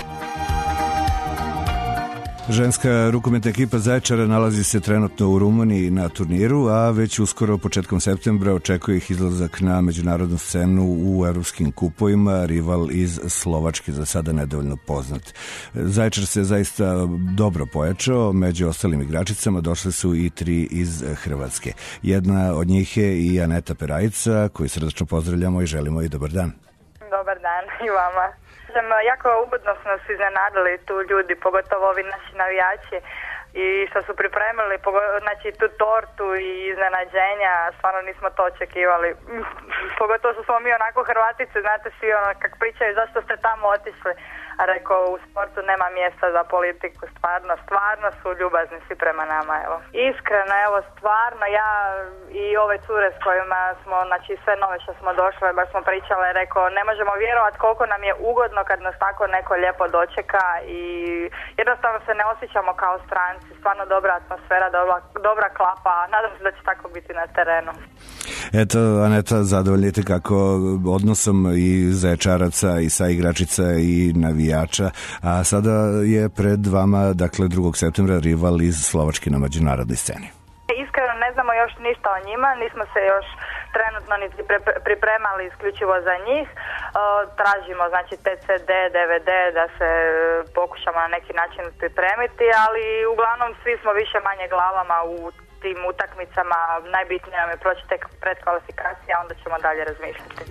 Ženska rukometna ekipa Zaječara nalazi se trenutno u Rumuniji na turniru, a već uskoro početkom septembra očekuje ih izlazak na međunarodnu scenu u evropskim kupovima, rival iz Slovačke, za sada nedovoljno poznat. Zaječar se zaista dobro pojačao, među ostalim igračicama došle su i 3 iz Hrvatske. Jedna od njih je i Aneta Perajica, koju srdačno pozdravljamo i želimo i dobar dan. Dobar dan i vama. Jako ugodno smo se iznenadili tu ljudi, pogotovo ovi naši navijači i što su pripremili znači, tu tortu i iznenađenja, stvarno nismo to očekivali. Pogotovo što smo mi onako Hrvatice, znate svi ono kak pričaju zašto ste tamo otišli, a rekao u sportu nema mjesta za politiku, stvarno su ljubazni svi prema nama, evo. Iskreno, evo, stvarno ja i ove cure s kojima smo, znači sve nove što smo došle, baš smo pričale, rekao ne možemo vjerovati koliko nam je ugodno kad nas tako neko lijepo dočeka i jednostavno se ne osjećamo kao stranci, stvarno dobra atmosfera, dobra klapa, nadam se da će tako biti na terenu. Eto, Aneta, zadovoljite kako odnosom i Zaječaraca i sa igračica i navijača, a sada je pred vama, dakle, 2. septembra rival iz Slovačke na međunarodnoj sceni. Iskreno ne znamo još ništa o njima, nismo se još trenutno niti pripremali isključivo za njih. Tražimo znači TCD, DVD da se pokušamo na neki način pripremiti, ali uglavnom svi smo više manje glavama u tim utakmicama, najbitnije nam je proći tek predkvalifikacija, a onda ćemo dalje razmišljati.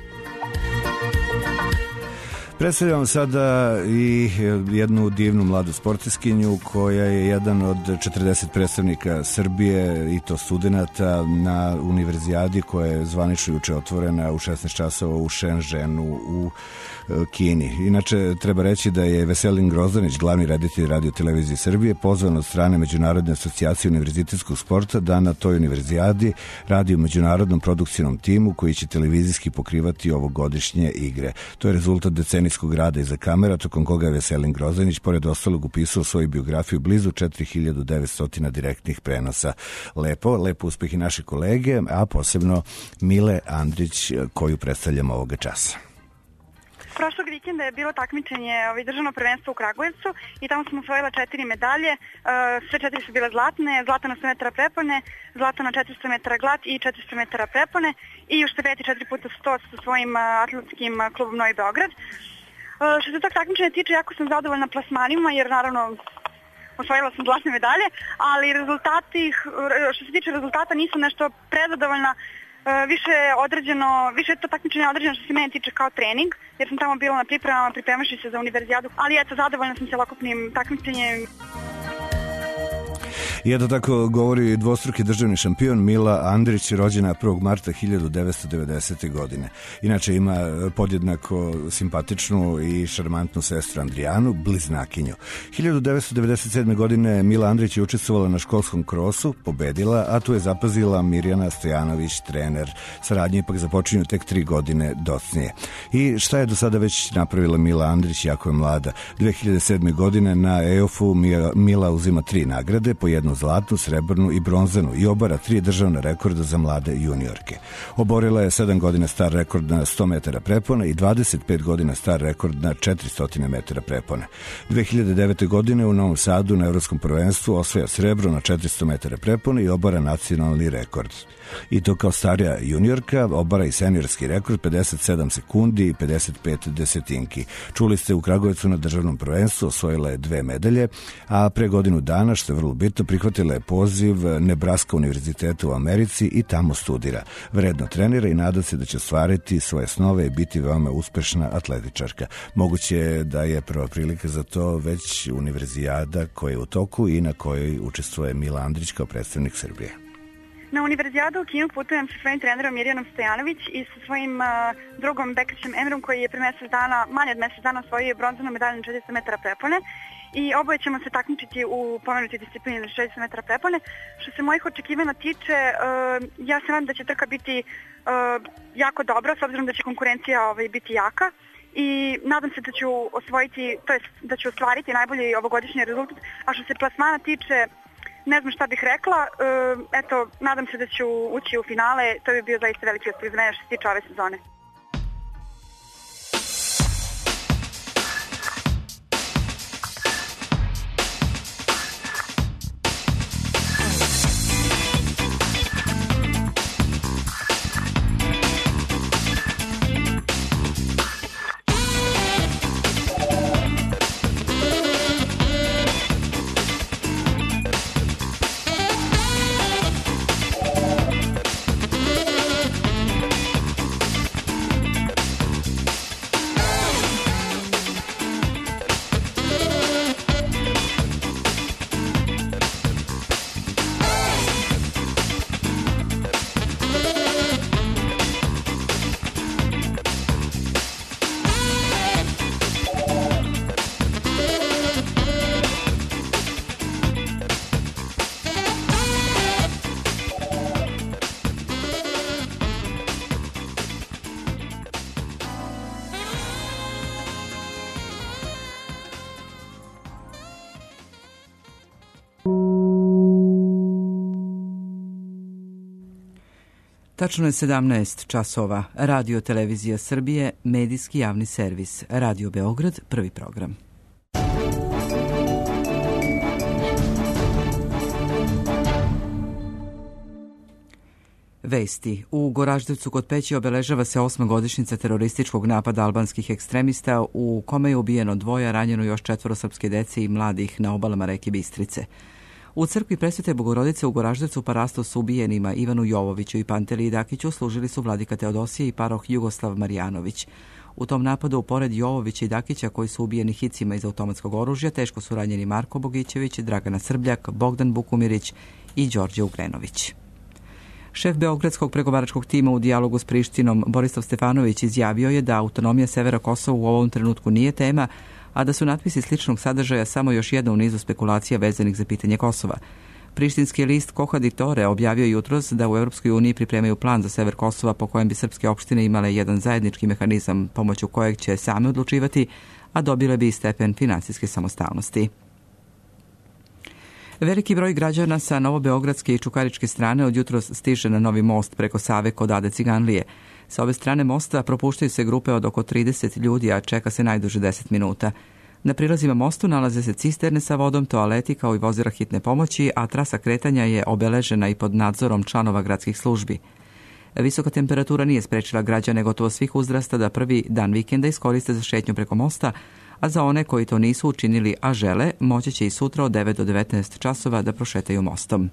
Predstavljam sada i jednu divnu mladu sportiskinju koja je jedan od 40 predstavnika Srbije i to studenata na univerzijadi koja je zvanično juče otvorena u 16 časova u Shenzhenu u Kini. Inače, treba reći da je Veselin Grozdanić, glavni reditelj Radio televizije Srbije, pozvan od strane Međunarodne asocijacije univerzitetskog sporta da na toj univerzijadi radi u međunarodnom produkcijnom timu koji će televizijski pokrivati ovogodišnje igre. To je rezultat decenijskog rada iza kamera, tokom koga je Veselin Grozdanić pored ostalog upisao svoju biografiju blizu 4900 direktnih prenosa. Lepo uspeh i naše kolege, a posebno Mile Andrić koju predstavljamo ovoga časa. Prošlog vikenda je bilo takmičenje državno prvenstvo u Kragujevcu i tamo smo osvojila 4 medalje, sve 4 su bile zlatne, zlato na 100 metara prepone, zlato na 400 metara glat i 400 metara prepone i u štafeti 4x100 sa svojim atletskim klubom Novi Beograd. Što se tog takmičenja tiče, jako sam zadovoljna plasmanima jer naravno osvojila sam zlatne medalje, ali rezultati, što se tiče rezultata nisam nešto prezadovoljna. Više je to takmičenje određeno što se mene tiče kao trening, jer sam tamo bila na pripremama, pripremaši se za univerzijadu, ali eto, zadovoljna sam celokupnim takmičenjem. I eto tako govori dvostruki državni šampion Mila Andrić, rođena 1. marta 1990. godine. Inače ima podjednako simpatičnu i šarmantnu sestru Andrijanu, bliznakinju. 1997. godine Mila Andrić je učestvovala na školskom krosu, pobedila, a tu je zapazila Mirjana Stojanović, trener. Saradnje ipak započinju tek 3 godine docnije. I šta je do sada već napravila Mila Andrić, jako je mlada. 2007. godine na EOF-u Mila uzima 3 nagrade, po jednu zlatnu, srebrnu i bronzanu i obara 3 državna rekorda za mlade juniorke. Oborila je 7 godina star rekord na 100 metara prepone i 25 godina star rekord na 400 metara prepone. 2009. godine u Novom Sadu na Evropskom prvenstvu osvaja srebro na 400 metara prepone i obara nacionalni rekord. I to kao starija juniorka obara i seniorski rekord 57 sekundi i 55 desetinki. Čuli ste u Kragujevcu na državnom prvenstvu, osvojila je 2 medalje, a pre godinu dana, što je vrlo bitno, prihvatila je poziv Nebraska univerziteta u Americi i tamo studira. Vredno trenira i nada se da će ostvariti svoje snove i biti veoma uspešna atletičarka. Moguće je da je prva prilika za to već univerzijada koja je u toku i na kojoj učestvuje Mila Andrić kao predstavnik Srbije. Na univerzijadu u Kinu putujem sa svojim trenerom Mirjanom Stojanović i sa svojim drugom Bekrićem Emrom koji je pre manje od mesec dana osvojio bronzanu medalju na 400 metara prepone i oboje ćemo se takmičiti u pomenutoj disciplini na 400 metara prepone. Što se mojih očekivanja tiče, ja se nadam da će trka biti jako dobra s obzirom da će konkurencija biti jaka i nadam se da ću osvojiti, to jest da ću ostvariti najbolji ovogodišnji rezultat. A što se plasmana tiče, ne znam šta bih rekla, eto, nadam se da ću ući u finale, to bi bio zaista veliki uspjeh za mene što se tiče ove sezone. Tačno je 17 časova. Radio Televizija Srbije, medijski javni servis. Radio Beograd, prvi program. Vesti. U Goraždevcu kod Peći obeležava se 8. godišnjica terorističkog napada albanskih ekstremista u kome je ubijeno 2, ranjeno još 4 srpske dece i mladih na obalama reke Bistrice. U crkvi Presvete Bogorodice u Goraždevcu parasto s ubijenima Ivanu Jovoviću i Panteliji Dakiću služili su vladika Teodosije i paroh Jugoslav Marjanović. U tom napadu, pored Jovovića i Dakića koji su ubijeni hicima iz automatskog oružja, teško su ranjeni Marko Bogićević, Dragana Srbljak, Bogdan Bukumirić i Đorđe Ugrenović. Šef Beogradskog pregovaračkog tima u dijalogu s Prištinom Borislav Stefanović izjavio je da autonomija severa Kosova u ovom trenutku nije tema, a da su natpisi sličnog sadržaja samo još jedna u nizu spekulacija vezanih za pitanje Kosova. Prištinski list Kohaditore objavio jutros da u Europskoj uniji pripremaju plan za sever Kosova po kojem bi srpske opštine imale jedan zajednički mehanizam pomoću kojeg će same odlučivati, a dobile bi stepen finansijske samostalnosti. Veliki broj građana sa novobeogradske i čukaričke strane od jutros stiže na novi most preko Save kod Ade Ciganlije. Sa ove strane mosta propuštaju se grupe od oko 30 ljudi, a čeka se najduže 10 minuta. Na prilazima mostu nalaze se cisterne sa vodom, toaleti kao i vozila hitne pomoći, a trasa kretanja je obeležena i pod nadzorom članova gradskih službi. Visoka temperatura nije sprečila građane gotovo svih uzrasta da prvi dan vikenda iskoriste za šetnju preko mosta, a za one koji to nisu učinili, a žele, moći će i sutra od 9 do 19 časova da prošetaju mostom.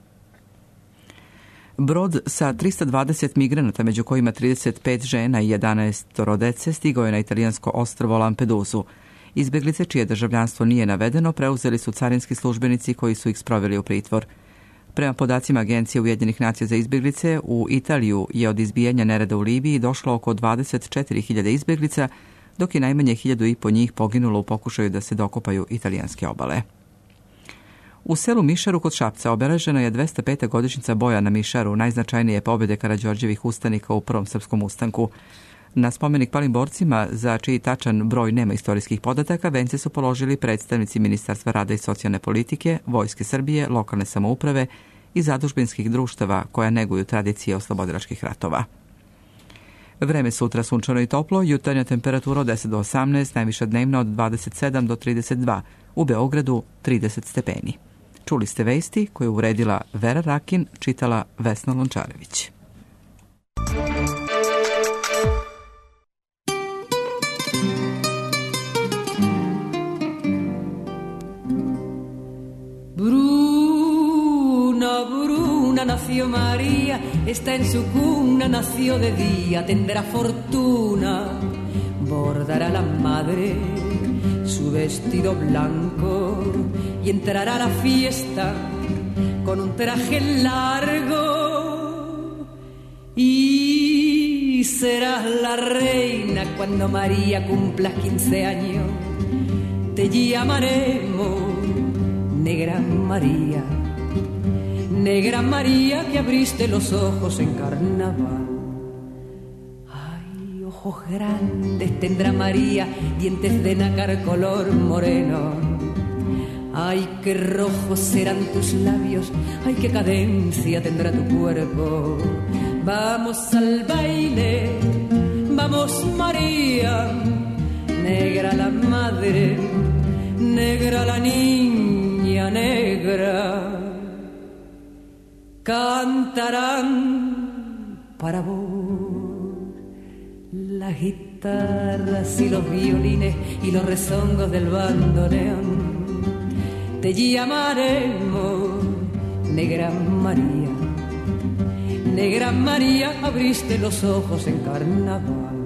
Brod sa 320 migranata, među kojima 35 žena i 11 dece, stigao je na italijansko ostrvo Lampedusu. Izbjeglice, čije državljanstvo nije navedeno, preuzeli su carinski službenici koji su ih sproveli u pritvor. Prema podacima Agencije Ujedinjenih nacija za izbjeglice, u Italiju je od izbijanja nereda u Libiji došlo oko 24.000 izbjeglica, dok je najmanje 1.500 njih poginulo u pokušaju da se dokopaju italijanske obale. U selu Mišaru kod Šapca obeležena je 205. godišnjica boja na Mišaru, najznačajnije pobjede Karađorđevih ustanika u Prvom srpskom ustanku. Na spomenik palim borcima, za čiji tačan broj nema istorijskih podataka, vence su položili predstavnici Ministarstva rada i socijalne politike, Vojske Srbije, lokalne samouprave i zadužbinskih društava koja neguju tradicije oslobodilačkih ratova. Vreme sutra sunčano i toplo, jutarnja temperatura od 10 do 18, najviša dnevna od 27 do 32, u Beogradu 30 stepeni. Čuli ste vesti koje je uredila Vera Rakin, čitala Vesna Lončarević. Bruna nació María, está en su cuna, nació de día, tendrá fortuna, bordará la madre su vestido blanco y entrará a la fiesta con un traje largo y serás la reina cuando María cumpla 15 años. Te llamaremos Negra María, Negra María que abriste los ojos en carnaval. Ay, ojos grandes tendrá María, dientes de nácar color moreno. Ay, qué rojos serán tus labios, ay, qué cadencia tendrá tu cuerpo. Vamos al baile, vamos María, negra la madre, negra la niña, negra. Cantarán para vos las guitarras y los violines y los rezongos del bandoneón. Te llamaremos Negra María. Negra María, abriste los ojos en carnaval.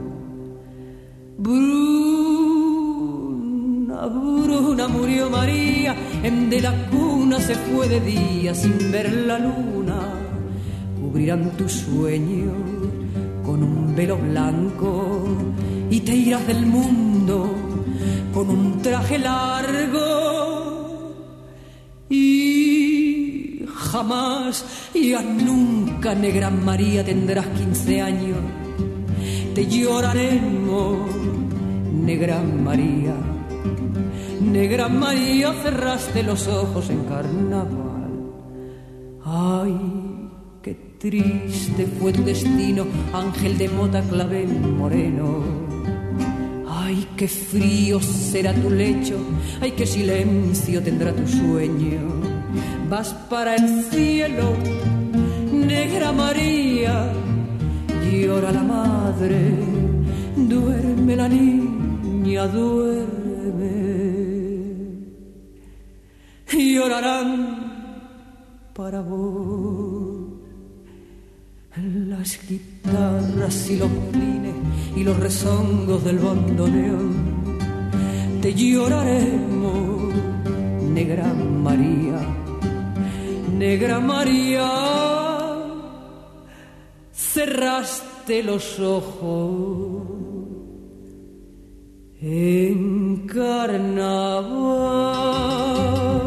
Bruna, Bruna murió María, en de la cuna se fue de día sin ver la luna. Cubrirán tus sueños con un velo blanco y te irás del mundo con un traje largo. Y jamás, ya nunca, Negra María, tendrás 15 años. Te lloraremos, Negra María. Negra María, cerraste los ojos en carnaval. Ay, qué triste fue tu destino, ángel de mota clavel moreno. Ay, qué frío será tu lecho, ay, qué silencio tendrá tu sueño. Vas para el cielo, Negra María, llora la madre, duerme la niña, duerme. Llorarán para vos las guitarras y los violines y los rezongos del bandoneón. Te lloraremos, Negra María. Negra María, cerraste los ojos en carnaval.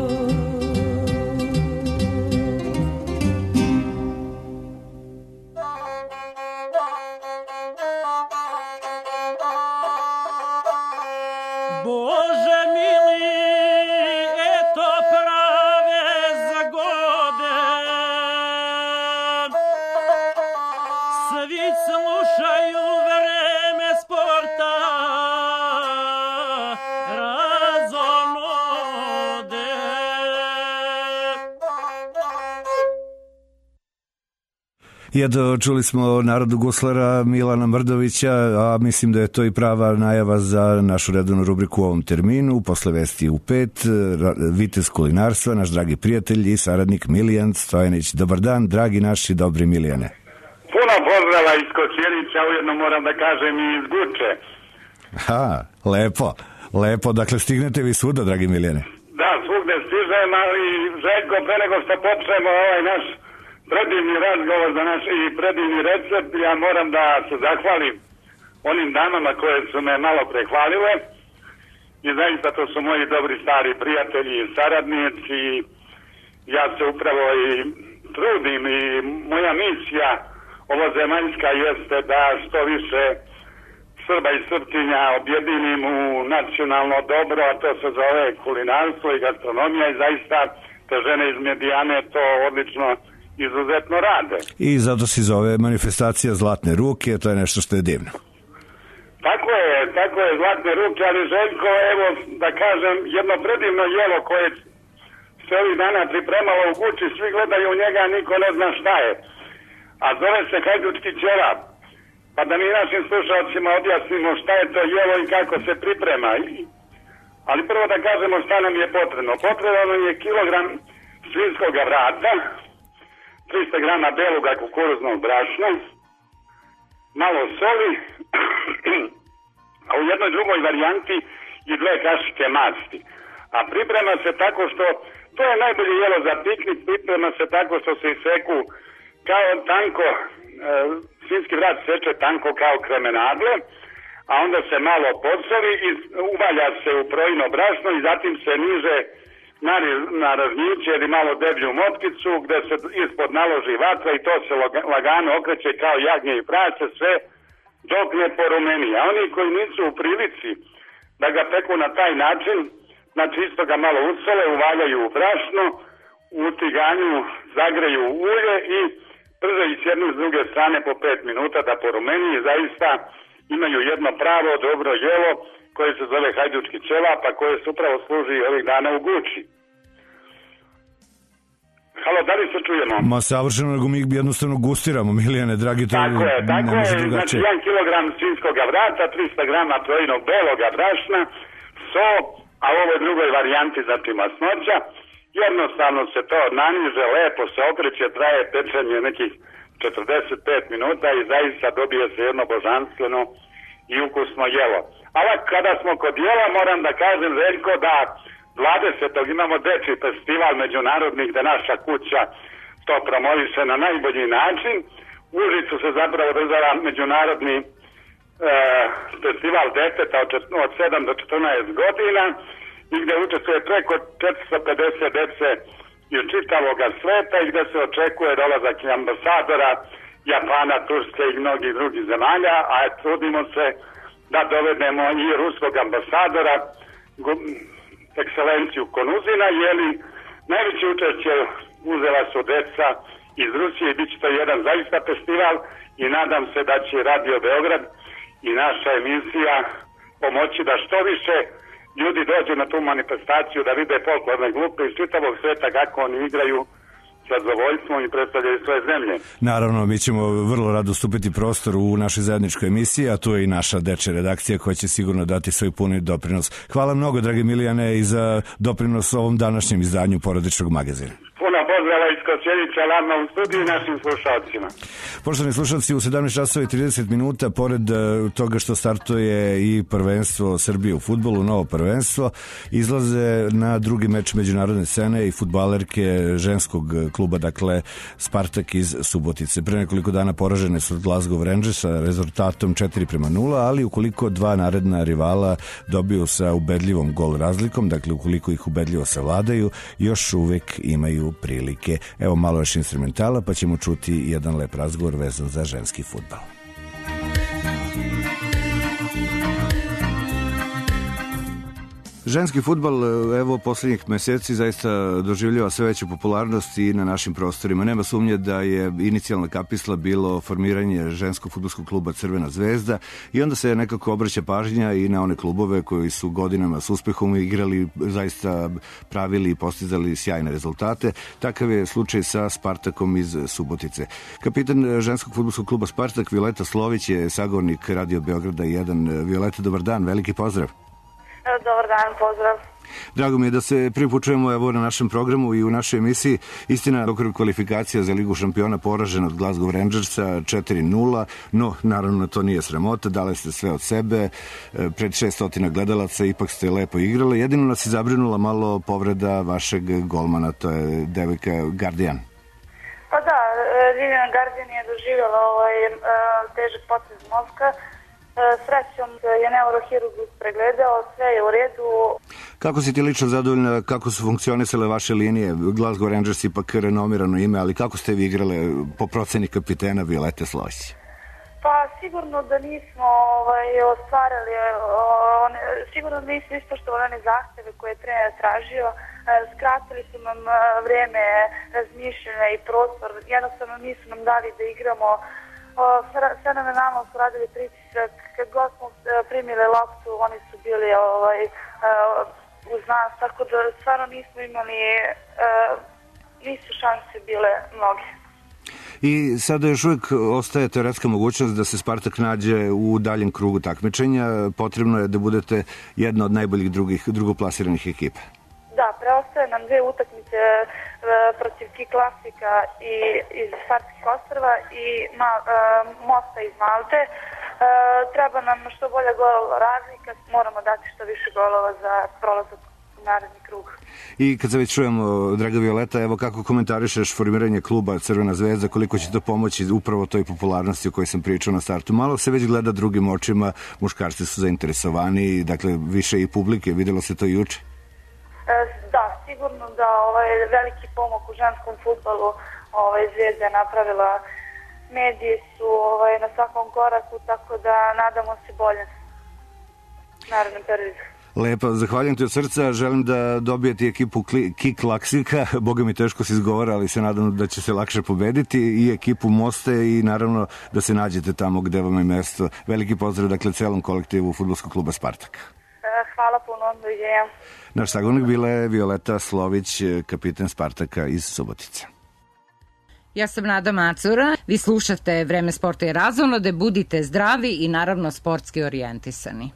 Bože mili, eto prave zagode. Svi slušaju vreme sporta, razonode. I eto, čuli smo narodu guslara Milana Mrdovića, a mislim da je to i prava najava za našu redovnu rubriku u ovom terminu. Posle vesti u 5, vitez kulinarstva, naš dragi prijatelj i saradnik Milijan Stojanić. Dobar dan, dragi naši dobri Milijane. Puno pozdrava iz Kočjerića, ujedno moram da kažem i iz Guče. Lepo, dakle stignete vi svuda, dragi Milijane. Da, svugde stižem, ali Željko, pre nego što počnemo ovaj naš predivni razgovor za naš i predivni recept, ja moram da se zahvalim onim damama koje su me malo prehvalile i zaista to su moji dobri stari prijatelji i saradnici. Ja se upravo i trudim i moja misija ovozemaljska jeste da što više Srba i Srpkinja objedinim u nacionalno dobro, a to se zove kulinarstvo i gastronomija i zaista te žene iz Medijane to odlično izuzetno rade. I zato se zove manifestacija Zlatne ruke, to je nešto što je divno. Tako je, Zlatne ruke, ali Željko, evo da kažem, jedno predivno jelo koje se ovih dana pripremalo u Guči, svi gledaju u njega, niko ne zna šta je. A zove se hajdučki ćevap. Pa da mi našim slušalcima objasnimo šta je to jelo i kako se priprema. Ali prvo da kažemo šta nam je potrebno. Potrebno nam je kilogram svinjskog vrata, 300 grama beloga kukuruznog brašna, malo soli, a u jednoj drugoj varijanti i 2 kašike masti. A priprema se tako što, to je najbolje jelo za piknik, priprema se tako što se iseku kao tanko, svinjski vrat seče tanko kao kremenadle, a onda se malo podsoli i uvalja se u projino brašno i zatim se niže na ražnjiće ili malo deblju motkicu gde se ispod naloži vatra i to se lagano okreće kao jagnje i prace sve dok ne porumeni. A oni koji nisu u prilici da ga peku na taj način, znači isto ga malo usole, uvaljaju u brašno, u tiganju zagreju ulje i prže i s jedne s druge strane po 5 minuta da porumeni i zaista imaju jedno pravo dobro jelo koje se zove hajdučki ćevap, a koje se upravo služi ovih dana u Guči. Halo, da li se čujemo? Ma savršeno, nego mi jednostavno gustiramo, Milijane, dragi, to tako je, znači 1 kg svinjskog vrata, 300 grama projinog beloga brašna, so, a u ovoj drugoj varijanti, znači masnoća, jednostavno se to naniže, lepo se okreće, traje pečenje nekih 45 minuta i zaista dobije se jedno božanstveno i ukusno jelo. Ali kada smo kod jela, moram da kažem, Veljko, da 20. imamo dečji festival međunarodnih, da naša kuća to promoviše na najbolji način. U Užicu se zapravo održava međunarodni festival deteta od 7 do 14 godina i gde učestvuje preko 450 dece iz čitavog sveta i gde se očekuje dolazak i ambasadora Japana, Turske i mnogih drugih zemalja, a trudimo se da dovedemo i ruskog ambasadora, ekscelenciju Konuzina, jeli najveće učešće uzela su deca iz Rusije i bit će to jedan zaista festival i nadam se da će Radio Beograd i naša emisija pomoći da što više ljudi dođu na tu manifestaciju, da vide folklorne grupe iz čitavog sveta kako oni igraju sa zadovoljstvom i predstavljaju svoje zemlje. Naravno, mi ćemo vrlo rado ustupiti prostor u našoj zajedničkoj emisiji, a tu je i naša dečja redakcija koja će sigurno dati svoj puni doprinos. Hvala mnogo, dragi Milijane, i za doprinos ovom današnjem izdanju Porodičnog magazina. Puno pozdrava iz Kosjerića, ladno u studiju i našim slušalcima. Poštovani slušalci, u 17 časova i 30 minuta, pored toga što startuje i prvenstvo Srbije u fudbalu, novo prvenstvo, izlaze na drugi meč međunarodne scene i fudbalerke ženskog kluba, dakle Spartak iz Subotice. Pre nekoliko dana poražene su od Glasgow Rangers sa rezultatom 4:0, ali ukoliko dva naredna rivala dobiju sa ubedljivom gol razlikom, dakle ukoliko ih ubedljivo savladaju, još uvek imaju prilike. Evo malo još instrumentala, pa ćemo čuti jedan lep razgovor vezan za ženski fudbal. Ženski fudbal, evo, poslednjih meseci zaista doživljava sve veću popularnost i na našim prostorima. Nema sumnje da je inicijalna kapisla bilo formiranje ženskog fudbalskog kluba Crvena zvezda i onda se nekako obraća pažnja i na one klubove koji su godinama s uspehom igrali, zaista pravili i postizali sjajne rezultate. Takav je slučaj sa Spartakom iz Subotice. Kapitan ženskog fudbalskog kluba Spartak, Violeta Slović, je sagovornik Radio Beograda 1. Violeta, dobar dan, veliki pozdrav. Dobar dan, pozdrav. Drago mi je da se prvi put čujemo evo na našem programu i u našoj emisiji. Istina, okvir kvalifikacija za Ligu šampiona poražen od Glasgow Rangersa 4:0, no naravno to nije sramota, dali ste sve od sebe, pred 600 gledalaca ipak ste lepo igrali. Jedino nas je zabrinula malo povreda vašeg golmana, to je devojka Gardijan. Pa da, Liliana Gardijan je doživjela težak potres mozga. Srećom je neurohirurg pregledao, sve je u redu. Kako si ti lično zadovoljna, kako su funkcionisale vaše linije? Glasgow Rangers ipak renomirano ime, ali kako ste vi igrale po proceni kapitena Violete Slović? Pa sigurno da nismo ostvarili, sigurno da nismo ispoštovali one zahteve koje je trener tražio. Skratili su nam vreme razmišljanja i prostor, jednostavno nisu nam dali da igramo. Fenomenalno su radili pritisak, kad god smo primili loptu, oni su bili uz nas, tako da stvarno nismo imali, nisu šanse bile mnoge. I sada još uvijek ostaje teoretska mogućnost da se Spartak nađe u daljem krugu takmičenja. Potrebno je da budete jedna od najboljih drugoplasiranih ekipa. Da, preostaje nam 2 utakmice protiv Ki Klasika i iz Farskih ostrva i Mosta iz Malte. Treba nam što bolja gol razlika, moramo dati što više golova za prolazak u naredni krug. I kad se već čujemo, draga Violeta, evo kako komentarišeš formiranje kluba Crvena zvezda, koliko će to pomoći upravo toj popularnosti o kojoj sam pričao na startu? Malo se već gleda drugim očima, muškarci su zainteresovani, dakle više i publike, videlo se to juče. Da, sigurno da veliki pomak u ženskom fudbalu Zvezda je napravila mediji su na svakom koraku, tako da nadamo se bolje narednom periodu. Lepo, zahvaljujem ti od srca, želim da dobijete ekipu Kik Laksika, boga mi teško se izgovara, ali se nadam da će se lakše pobediti, i ekipu Moste, i naravno da se nađete tamo gde vam je mesto. Veliki pozdrav, dakle, celom kolektivu Fudbalskog kluba Spartak. Hvala puno, doviđenja. Naš sagovornik bila je Violeta Slović, kapiten Spartaka iz Subotice. Ja sam Nada Macura, vi slušate Vreme sporta i razonode, budite zdravi i naravno sportski orijentisani.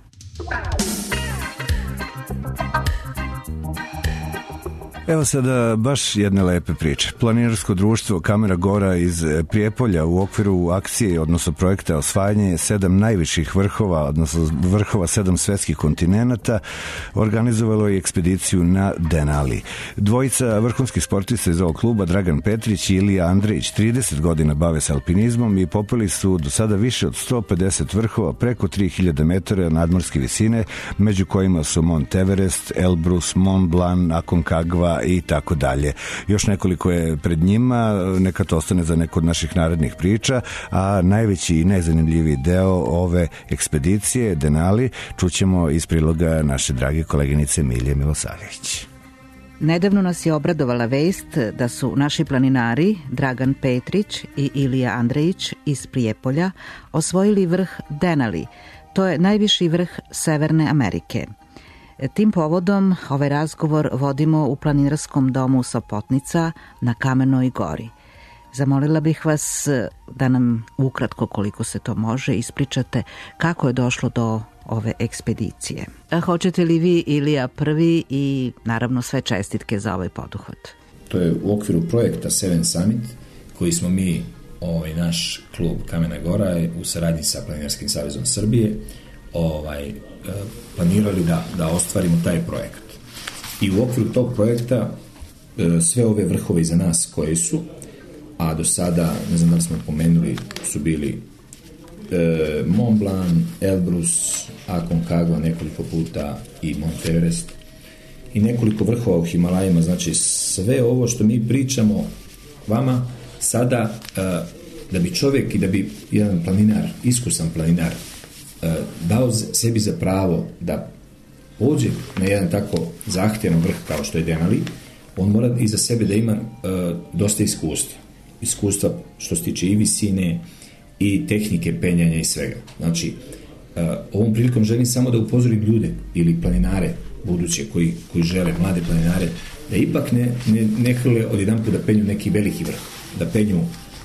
Evo sada baš jedne lepe priče. Planinarsko društvo Kamena Gora iz Prijepolja u okviru akcije, odnosno projekta osvajanje 7 najviših vrhova, odnosno vrhova 7 svetskih kontinenata, organizovalo je ekspediciju na Denali. Dvojica vrhunskih sportista iz ovog kluba, Dragan Petrić i Ilija Andrejić, 30 godina bave se alpinizmom i popeli su do sada više od 150 vrhova, preko 3000 metara nadmorske visine, među kojima su Mont Everest, Elbrus, Mont Blanc, Aconcagua i tako dalje. Još nekoliko je pred njima, neka to ostane za neko od naših narednih priča, a najveći i najzanimljiviji deo ove ekspedicije, Denali, čućemo iz priloga naše drage koleginice Milije Milosavljević. Nedavno nas je obradovala vest da su naši planinari Dragan Petrić i Ilija Andrejić iz Prijepolja osvojili vrh Denali. To je najviši vrh Severne Amerike. Tim povodom ovaj razgovor vodimo u planinarskom domu Sopotnica na Kamenoj Gori. Zamolila bih vas da nam ukratko, koliko se to može, ispričate kako je došlo do ove ekspedicije. A hoćete li vi, Ilija, prvi, i naravno sve čestitke za ovaj poduhvat? To je u okviru projekta Seven Summit, koji smo mi, naš klub Kamena Gora, u saradnji sa Planinarskim savezom Srbije, planirali da ostvarimo taj projekat. I u okviru tog projekta sve ove vrhove iza nas koji su, a do sada, ne znam da li smo pomenuli, su bili Mont Blanc, Elbrus, Aconcagua nekoliko puta i Mont Everest i nekoliko vrhova u Himalajima. Znači sve ovo što mi pričamo vama sada, da bi čovjek i da bi jedan planinar, iskusan planinar, dao sebi za pravo da pođe na jedan tako zahtjevan vrh kao što je Denali, on mora iza sebe da ima dosta iskustva što se tiče i visine i tehnike penjanja i svega. Znači, ovom prilikom želim samo da upozorim ljude ili planinare buduće koji žele, mlade planinare, da ipak ne hrle odjedanput da penju neki veliki vrh, da penju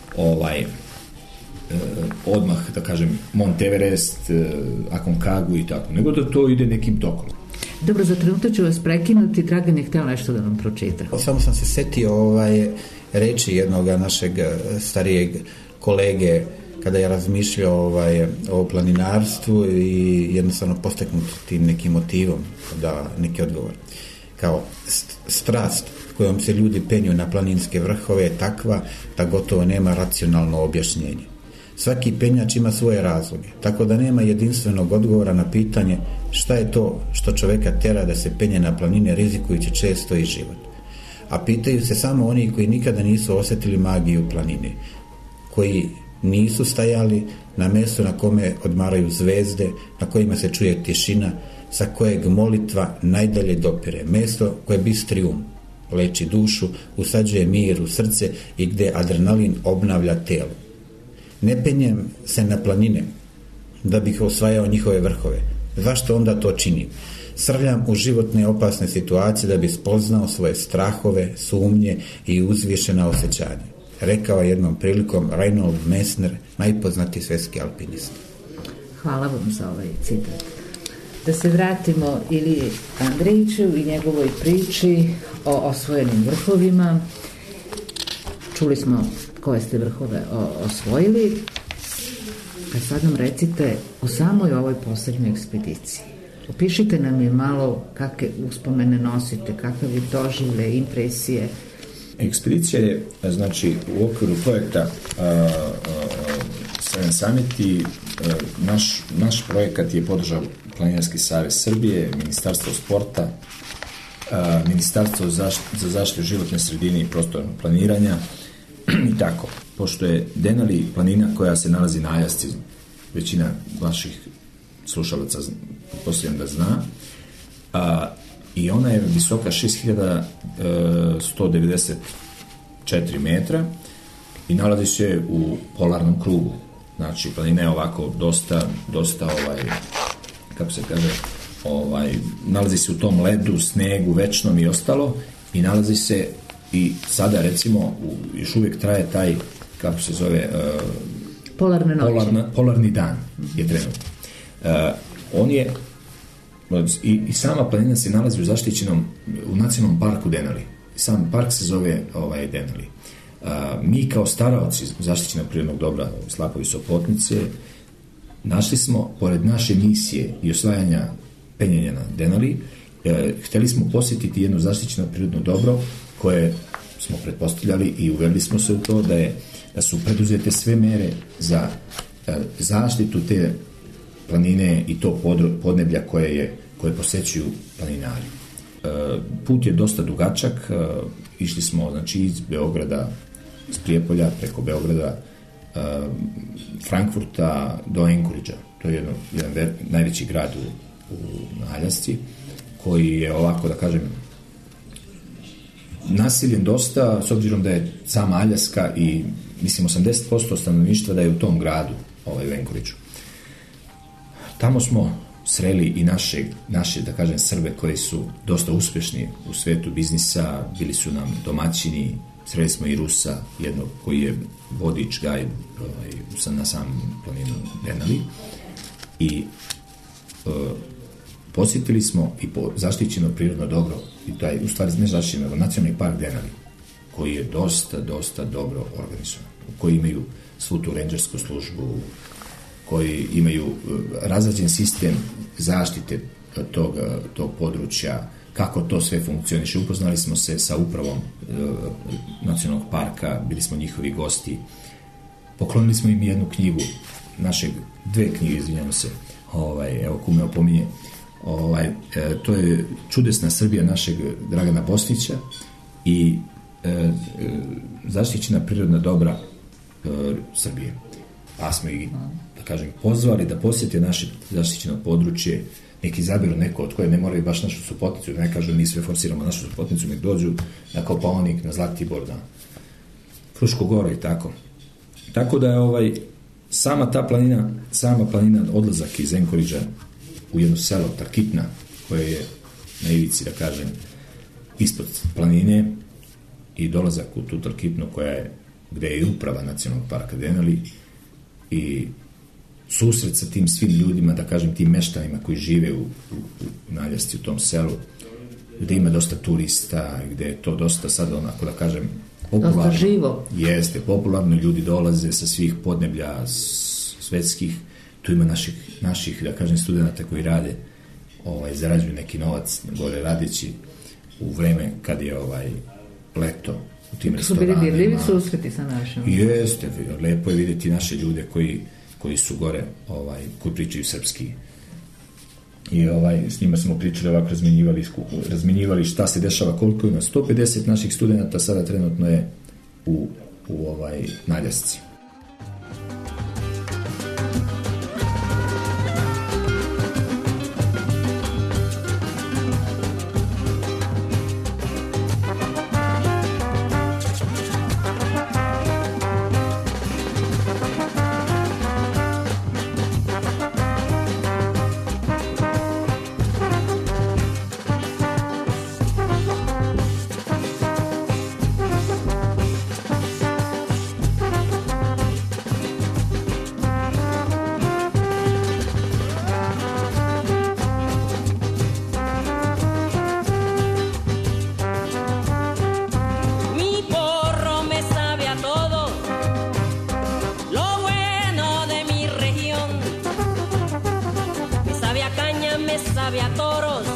odmah, da kažem, Mont Everest, Aconcagua i tako, nego da to ide nekim tokom. Dobro, za trenutak ću vas prekinuti. Dragan je hteo nešto da nam pročita. Samo sam se setio reči jednog našeg starijeg kolege kada je razmišljao o planinarstvu i jednostavno posteknut tim nekim motivom da neki odgovor. Kao strast kojom se ljudi penju na planinske vrhove je takva da gotovo nema racionalno objašnjenje. Svaki penjač ima svoje razloge, tako da nema jedinstvenog odgovora na pitanje šta je to što čoveka tera da se penje na planine rizikujući često i život. A pitaju se samo oni koji nikada nisu osjetili magiju planine, koji nisu stajali na mjestu na kome odmaraju zvezde, na kojima se čuje tišina, sa kojeg molitva najdalje dopire, mjesto koje bistri um, leči dušu, usađuje mir u srce i gdje adrenalin obnavlja telo. Ne penjem se na planine da bih osvajao njihove vrhove. Zašto onda to činim? Srljam u životne opasne situacije da bi spoznao svoje strahove, sumnje i uzvišena osjećanja. Rekao je jednom prilikom Reinhold Messner, najpoznatiji svjetski alpinist. Hvala vam za ovaj citat. Da se vratimo Iliji Andrejiću i njegovoj priči o osvojenim vrhovima. Čuli smo koje ste vrhove osvojili. A sad nam recite o samoj ovoj poslednjoj ekspediciji. Opišite nam je malo kakve uspomene nosite, kakve vi doživlje, impresije. Ekspedicija je, znači, u okviru projekta Seven Summit i naš projekat je podržao Planinarski savez Srbije, Ministarstvo sporta, Ministarstvo za zaštitu životne sredine i prostornog planiranja i tako. pošto je Denali planina koja se nalazi na Aljasci, većina vaših slušalaca posljedno da zna, i ona je visoka 6194 metra i nalazi se u polarnom krugu. Znači, planina je ovako dosta kako se kaže, nalazi se u tom ledu, snegu, večnom i ostalo, i nalazi se i sada recimo još uvijek traje taj, kako se zove, polarni dan je trenutno. On je i sama planina se nalazi u zaštićenom, u nacionalnom parku Denali. Sam park se zove Denali. Mi kao staraoci zaštićenog prirodnog dobra Slapovi Sopotnice našli smo, pored naše misije i osvajanja penjenja na Denali, htjeli smo posjetiti jedno zaštićeno prirodno dobro koje smo pretpostavljali i uveli smo se u to da su preduzete sve mere za zaštitu te planine i to podneblja koje posećuju planinari. Put je dosta dugačak, išli smo znači iz Beograda, iz Prijepolja preko Beograda, Frankfurta do Anchoragea. To je jedan najveći grad na Aljasci, koji je ovako, da kažem, nasiljen dosta, s obzirom da je sama Aljaska i mislim 80% stanovništva da je u tom gradu, u Anchorageu. Tamo smo sreli i naše, da kažem, Srbe koji su dosta uspješni u svetu biznisa, bili su nam domaćini, sreli smo i Rusa, jednog koji je vodič, gajd na samom planinu Denali, i posjetili smo i po zaštićeno prirodno dobro, i to je u stvari ne zaštićeno, nego nacionalni park Denali, koji je dosta dobro organizovan, koji imaju svu tu rangersku službu, koji imaju razrađen sistem zaštite tog područja, kako to sve funkcioniše. Upoznali smo se sa upravom nacionalnog parka, bili smo njihovi gosti, poklonili smo im jednu knjigu, dve knjige, izvinjamo se, evo kume opominje, to je Čudesna Srbija našeg Dragana Bosnića i zaštićena prirodna dobra Srbije. Pa smo ih, da kažem, pozvali da posjete naše zaštićeno područje, neki izaberu neko od koje ne moraju baš našu Sopotnicu, da ne kažu mi sve forsiramo našu Sopotnicu, nek dođu na Kopaonik, na Zlatibor, na Frušku Goru i tako. Tako da je sama planina, odlazak iz Anchoragea u jedno selo Tarkitna, koje je na ivici, da kažem, ispod planine, i dolazak u tu Tarkitnu gde je uprava nacionalnog parka Denali, i susret sa tim svim ljudima, da kažem, tim meštanima koji žive u Aljasci, u tom selu, gde ima dosta turista, gde je to dosta sad onako, da kažem, popularno. Dosta živo. Jeste, popularno, ljudi dolaze sa svih podneblja svetskih, tu ima naših, da kažem, studenta koji rade, zarađuju neki novac gore radeći u vreme kad je leto u tim restoranima. Su bili dirljivi susreti sa našim? Jeste, lepo je vidjeti naše ljude koji su gore, koji pričaju srpski. I s njima smo pričali, ovako razmenjivali šta se dešava, koliko ima. 150 naših studenta sada trenutno je u Aljasci. Sabia toros